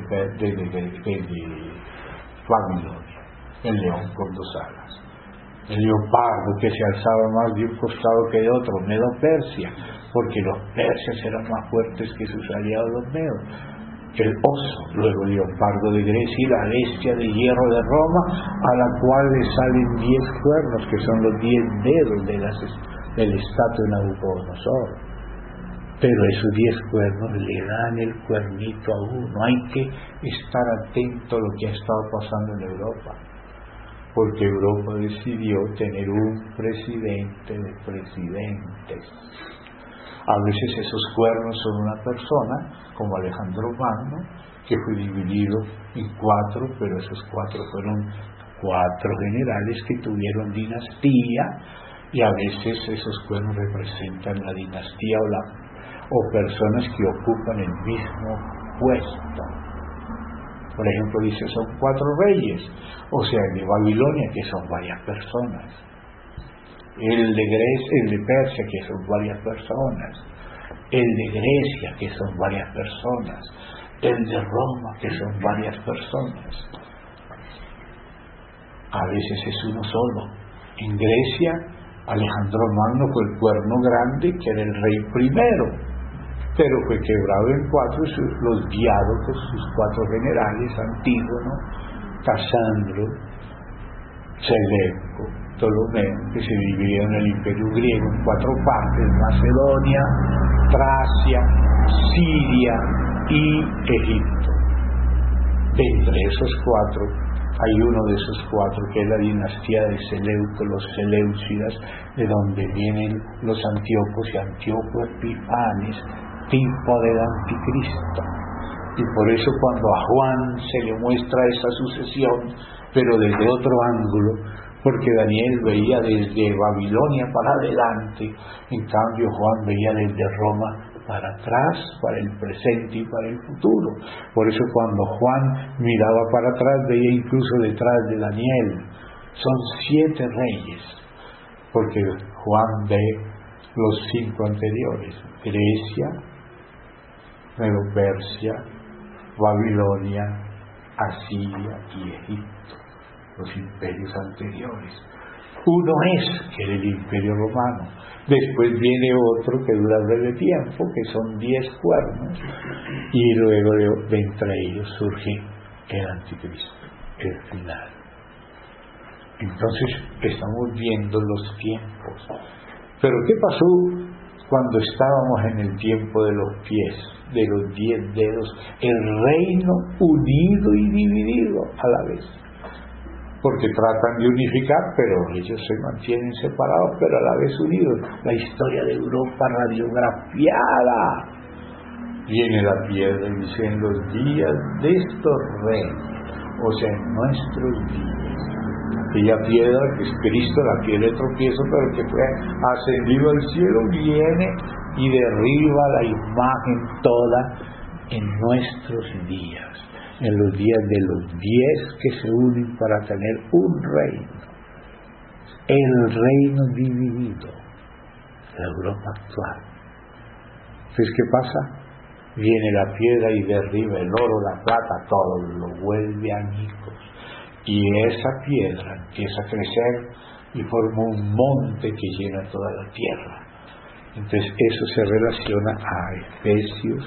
Babilonia, el león con 2 alas, el leopardo que se alzaba más de un costado que de otro, Medo-Persia, porque los persas eran más fuertes que sus aliados los medos. El oso, luego el leopardo de Grecia y la bestia de hierro de Roma, a la cual le salen 10 cuernos, que son los 10 dedos del estatua de Nabucodonosor. Pero esos 10 cuernos le dan el cuernito a uno. Hay que estar atento a lo que ha estado pasando en Europa, porque Europa decidió tener un presidente de presidentes. A veces esos cuernos son una persona, como Alejandro Magno, que fue dividido en 4, pero esos 4 fueron 4 generales que tuvieron dinastía, y a veces esos cuernos representan la dinastía o personas que ocupan el mismo puesto. Por ejemplo, dice, son 4 reyes, o sea, el de Babilonia, que son varias personas. El de Persia, que son varias personas, el de Grecia, que son varias personas, el de Roma, que son varias personas. A veces es uno solo. En Grecia, Alejandro Magno fue el cuerno grande, que era el rey primero, pero fue quebrado en 4, los diádocos, sus 4 generales, Antígono, Casandro, Seleuco, Ptolomeo, que se dividieron el imperio griego en 4 partes: Macedonia, Tracia, Siria y Egipto. De entre esos 4 hay uno de esos 4 que es la dinastía de Seleuco, los Seleucidas, de donde vienen los Antíocos y Antíoco Epifanes, tipo del anticristo. Y por eso cuando a Juan se le muestra esa sucesión, pero desde otro ángulo, porque Daniel veía desde Babilonia para adelante, en cambio Juan veía desde Roma para atrás, para el presente y para el futuro. Por eso cuando Juan miraba para atrás, veía incluso detrás de Daniel. Son 7 reyes, porque Juan ve los 5 anteriores: Grecia, Medo-Persia, Babilonia, Asiria y Egipto, los imperios anteriores. Uno es el imperio romano, después viene otro que dura breve tiempo, que son 10 cuernos, y luego de entre ellos surge el anticristo, el final. Entonces estamos viendo los tiempos. Pero ¿qué pasó cuando estábamos en el tiempo de los pies, de los 10 dedos, el reino unido y dividido a la vez. Porque tratan de unificar, pero ellos se mantienen separados, pero a la vez unidos. La historia de Europa radiografiada. Viene la piedra y dice: en los días de estos reyes, o sea, en nuestros días. Aquella piedra que es Cristo, la piedra de tropiezo, pero que fue ascendido al cielo, viene y derriba la imagen toda en nuestros días, en los días de los 10 que se unen para tener un reino, el reino dividido, la Europa actual. Entonces, ¿qué pasa? Viene la piedra y derriba el oro, la plata, todo, lo vuelve añicos. Y esa piedra empieza a crecer y forma un monte que llena toda la tierra. Entonces eso se relaciona a Efesios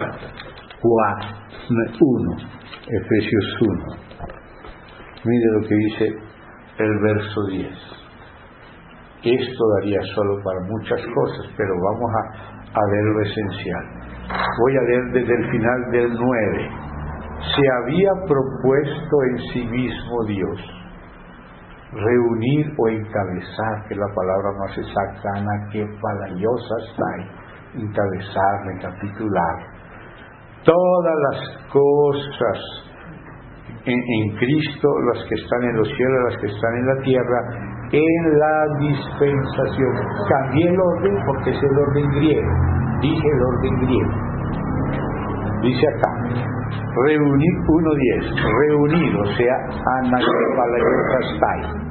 1. Efesios 1. Mire lo que dice el verso 10. Esto daría solo para muchas cosas, pero vamos a ver lo esencial. Voy a leer desde el final del 9. Se había propuesto en sí mismo Dios reunir o encabezar, que es la palabra más exacta, anaquepalaiosastai, encabezar, recapitular, todas las cosas en Cristo, las que están en los cielos, las que están en la tierra, en la dispensación. Cambié el orden porque es el orden griego, dije el orden griego. Dice acá, reunir, 1.10, reunir, o sea, anaquepalaiosastai,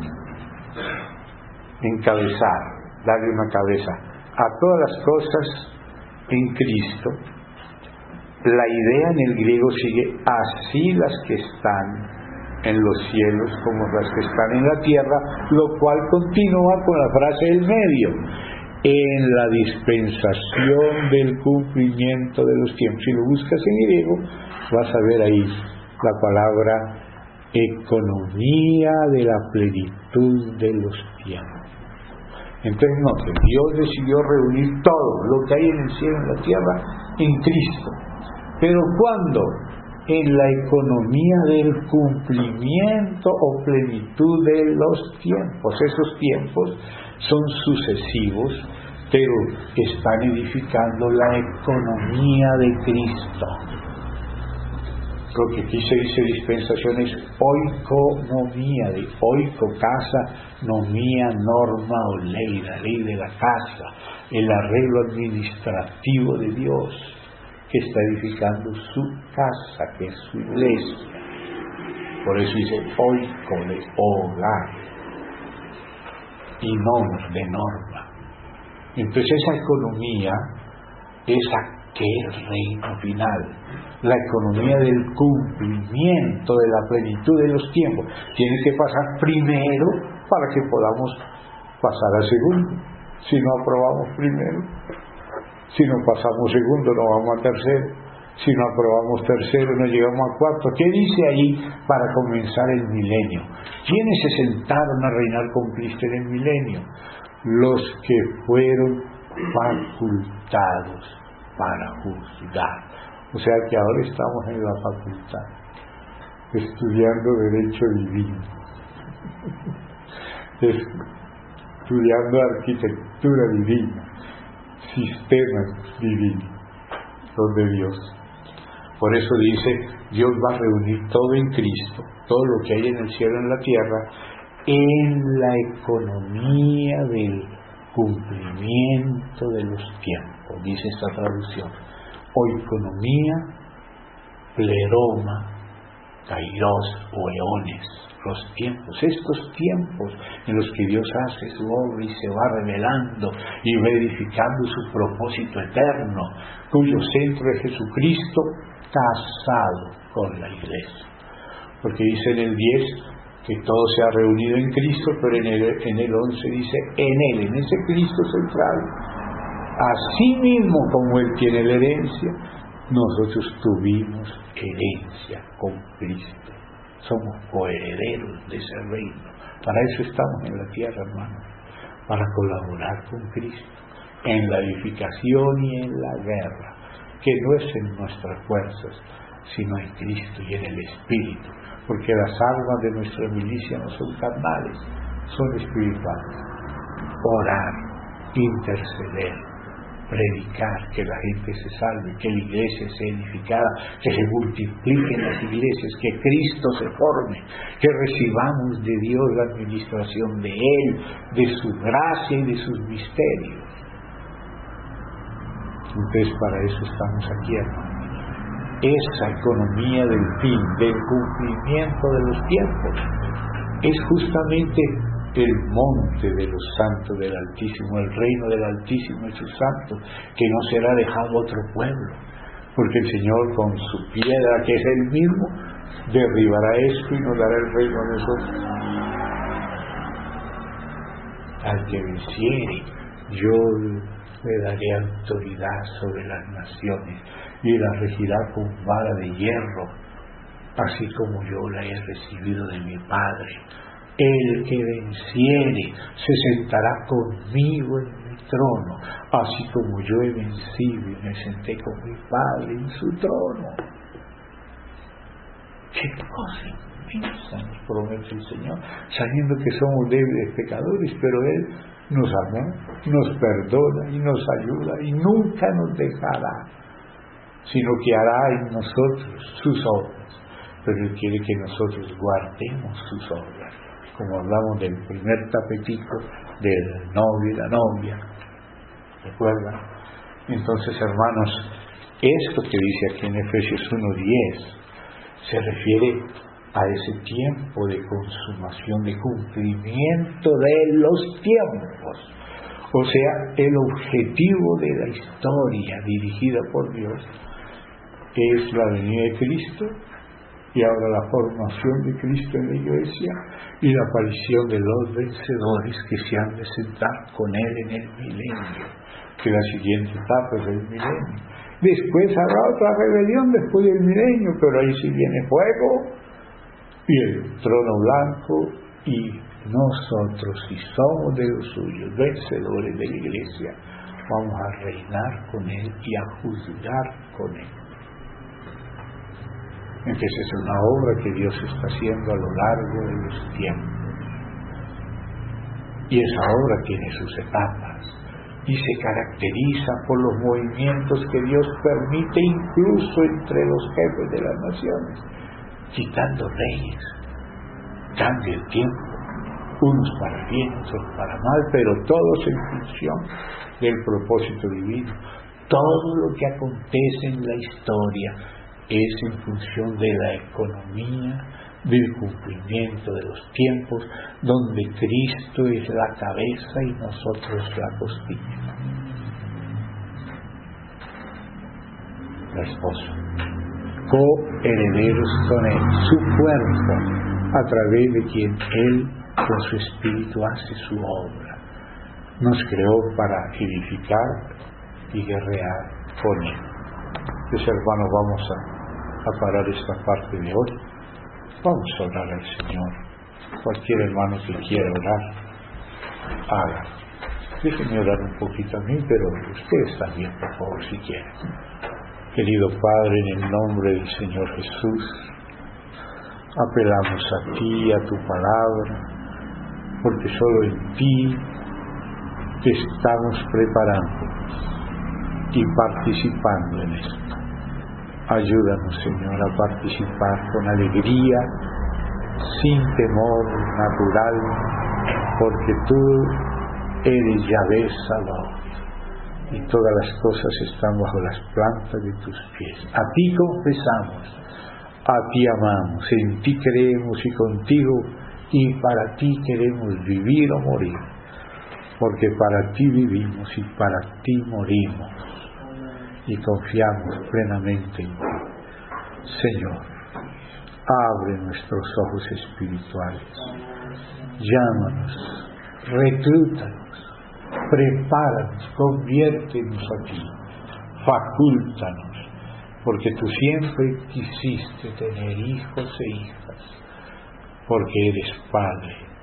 encabezar, darle una cabeza a todas las cosas en Cristo. La idea en el griego sigue: así las que están en los cielos como las que están en la tierra, lo cual continúa con la frase del medio: en la dispensación del cumplimiento de los tiempos. Si lo buscas en griego, vas a ver ahí la palabra economía de la plenitud de los tiempos. Entonces, noten, Dios decidió reunir todo lo que hay en el cielo y en la tierra en Cristo. ¿Pero cuándo? En la economía del cumplimiento o plenitud de los tiempos. Esos tiempos son sucesivos, pero están edificando la economía de Cristo. Lo que aquí se dice dispensación es oikonomía, de oiko, casa, nomía, norma o ley, la ley de la casa, el arreglo administrativo de Dios, que está edificando su casa, que es su iglesia. Por eso dice oiko, de hogar, y nomos, de norma. Entonces esa economía es aquel reino final, la economía del cumplimiento de la plenitud de los tiempos. Tiene que pasar primero para que podamos pasar al segundo. Si no aprobamos primero, si no pasamos segundo, no vamos a tercero. Si no aprobamos tercero, no llegamos a cuarto. ¿Qué dice ahí para comenzar el milenio? ¿Quiénes se sentaron a reinar con Cristo en el milenio? Los que fueron facultados para juzgar. O sea que ahora estamos en la facultad, estudiando Derecho Divino, estudiando Arquitectura Divina, Sistemas Divinos, los de Dios. Por eso dice, Dios va a reunir todo en Cristo, todo lo que hay en el cielo y en la tierra, en la economía del cumplimiento de los tiempos, dice esta traducción. Oikonomía, pleroma, kairos o eones, los tiempos, estos tiempos en los que Dios hace su obra y se va revelando y va edificando su propósito eterno, cuyo centro es Jesucristo casado con la iglesia. Porque dice en el 10 que todo se ha reunido en Cristo, pero en el 11 dice en ese Cristo central. Así mismo como Él tiene la herencia, nosotros tuvimos herencia con Cristo. Somos coherederos de ese reino. Para eso estamos en la tierra, hermanos, para colaborar con Cristo. en la edificación y en la guerra, que no es en nuestras fuerzas, sino en Cristo y en el Espíritu, porque las armas de nuestra milicia no son carnales, son espirituales. Orar, interceder, predicar, que la gente se salve, que la iglesia sea edificada, que se multipliquen las iglesias, que Cristo se forme, que recibamos de Dios la administración de Él, de su gracia y de sus misterios. Entonces para eso estamos aquí, hermanos. Esa economía del fin, del cumplimiento de los tiempos, es justamente el monte de los santos del Altísimo, el reino del Altísimo y sus santos, que no será dejado otro pueblo, porque el Señor con su piedra, que es Él mismo, derribará esto y nos dará el reino a nosotros. Al que venciere, yo le daré autoridad sobre las naciones y la regirá con vara de hierro, así como yo la he recibido de mi Padre. El que venciere se sentará conmigo en mi trono, así como yo he vencido y me senté con mi Padre en su trono. ¡Qué cosa inmensa nos promete el Señor! Sabiendo que somos débiles pecadores, pero Él nos amó, nos perdona y nos ayuda y nunca nos dejará, sino que hará en nosotros sus obras. Pero Él quiere que nosotros guardemos sus obras, como hablamos del primer tapetico del novio y la novia, ¿recuerdan? Entonces, hermanos, esto que dice aquí en Efesios 1:10 se refiere a ese tiempo de consumación, de cumplimiento de los tiempos. O sea, el objetivo de la historia dirigida por Dios es la venida de Cristo, y ahora la formación de Cristo en la iglesia y la aparición de los vencedores que se han de sentar con Él en el milenio, que la siguiente etapa es el milenio. Después habrá otra rebelión después del milenio, pero ahí sí viene fuego y el trono blanco, y nosotros, si somos de los suyos, vencedores de la iglesia, vamos a reinar con Él y a juzgar con Él. Entonces es una obra que Dios está haciendo a lo largo de los tiempos, y esa obra tiene sus etapas y se caracteriza por los movimientos que Dios permite incluso entre los jefes de las naciones, quitando reyes. Cambia el tiempo, unos para bien, otros para mal, pero todos en función del propósito divino. Todo lo que acontece en la historia es en función de la economía, del cumplimiento de los tiempos, donde Cristo es la cabeza y nosotros la costilla. La esposa, coherederos con Él, su cuerpo, a través de quien Él con su espíritu hace su obra. Nos creó para edificar y guerrear con Él. Entonces, hermanos, vamos a parar esta parte de hoy. Vamos a orar al Señor. Cualquier hermano que quiera orar, haga. Déjenme orar un poquito a mí, pero ustedes también, por favor, si quieren. Querido Padre, en el nombre del Señor Jesús, apelamos a ti, a tu palabra, porque solo en ti te estamos preparando y participando en esto. Ayúdanos, Señor, a participar con alegría, sin temor natural, porque tú eres Yahvé Sabaoth, y todas las cosas están bajo las plantas de tus pies. A ti confesamos, a ti amamos, en ti creemos y contigo, y para ti queremos vivir o morir, porque para ti vivimos y para ti morimos, y confiamos plenamente en ti. Señor, abre nuestros ojos espirituales, llámanos, reclútanos, prepáranos, conviértenos a ti, facúltanos, porque tú siempre quisiste tener hijos e hijas, porque eres Padre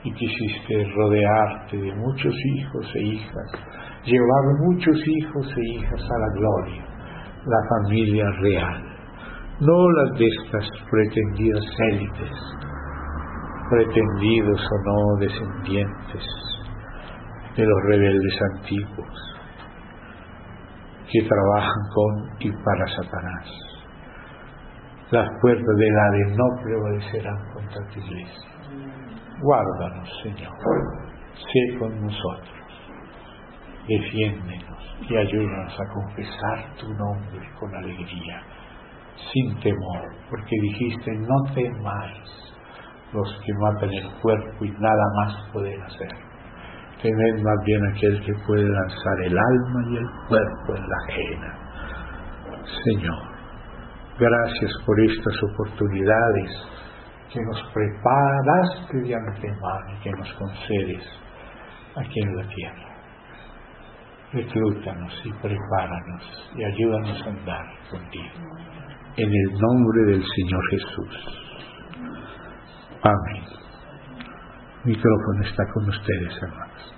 y quisiste rodearte de muchos hijos e hijas, llevar muchos hijos e hijas a la gloria, la familia real, no las de estas pretendidas élites, pretendidos o no descendientes de los rebeldes antiguos, que trabajan con y para Satanás. Las puertas del Hades no prevalecerán contra tu iglesia. Guárdanos, Señor, sé con nosotros, defiéndenos y ayúdanos a confesar tu nombre con alegría, sin temor, porque dijiste: no temáis los que matan el cuerpo y nada más pueden hacer. Temed más bien aquel que puede lanzar el alma y el cuerpo en la ajena. Señor, gracias por estas oportunidades que nos preparaste de antemano y que nos concedes aquí en la tierra. Reclútanos y prepáranos y ayúdanos a andar contigo. En el nombre del Señor Jesús. Amén. El micrófono está con ustedes, hermanos.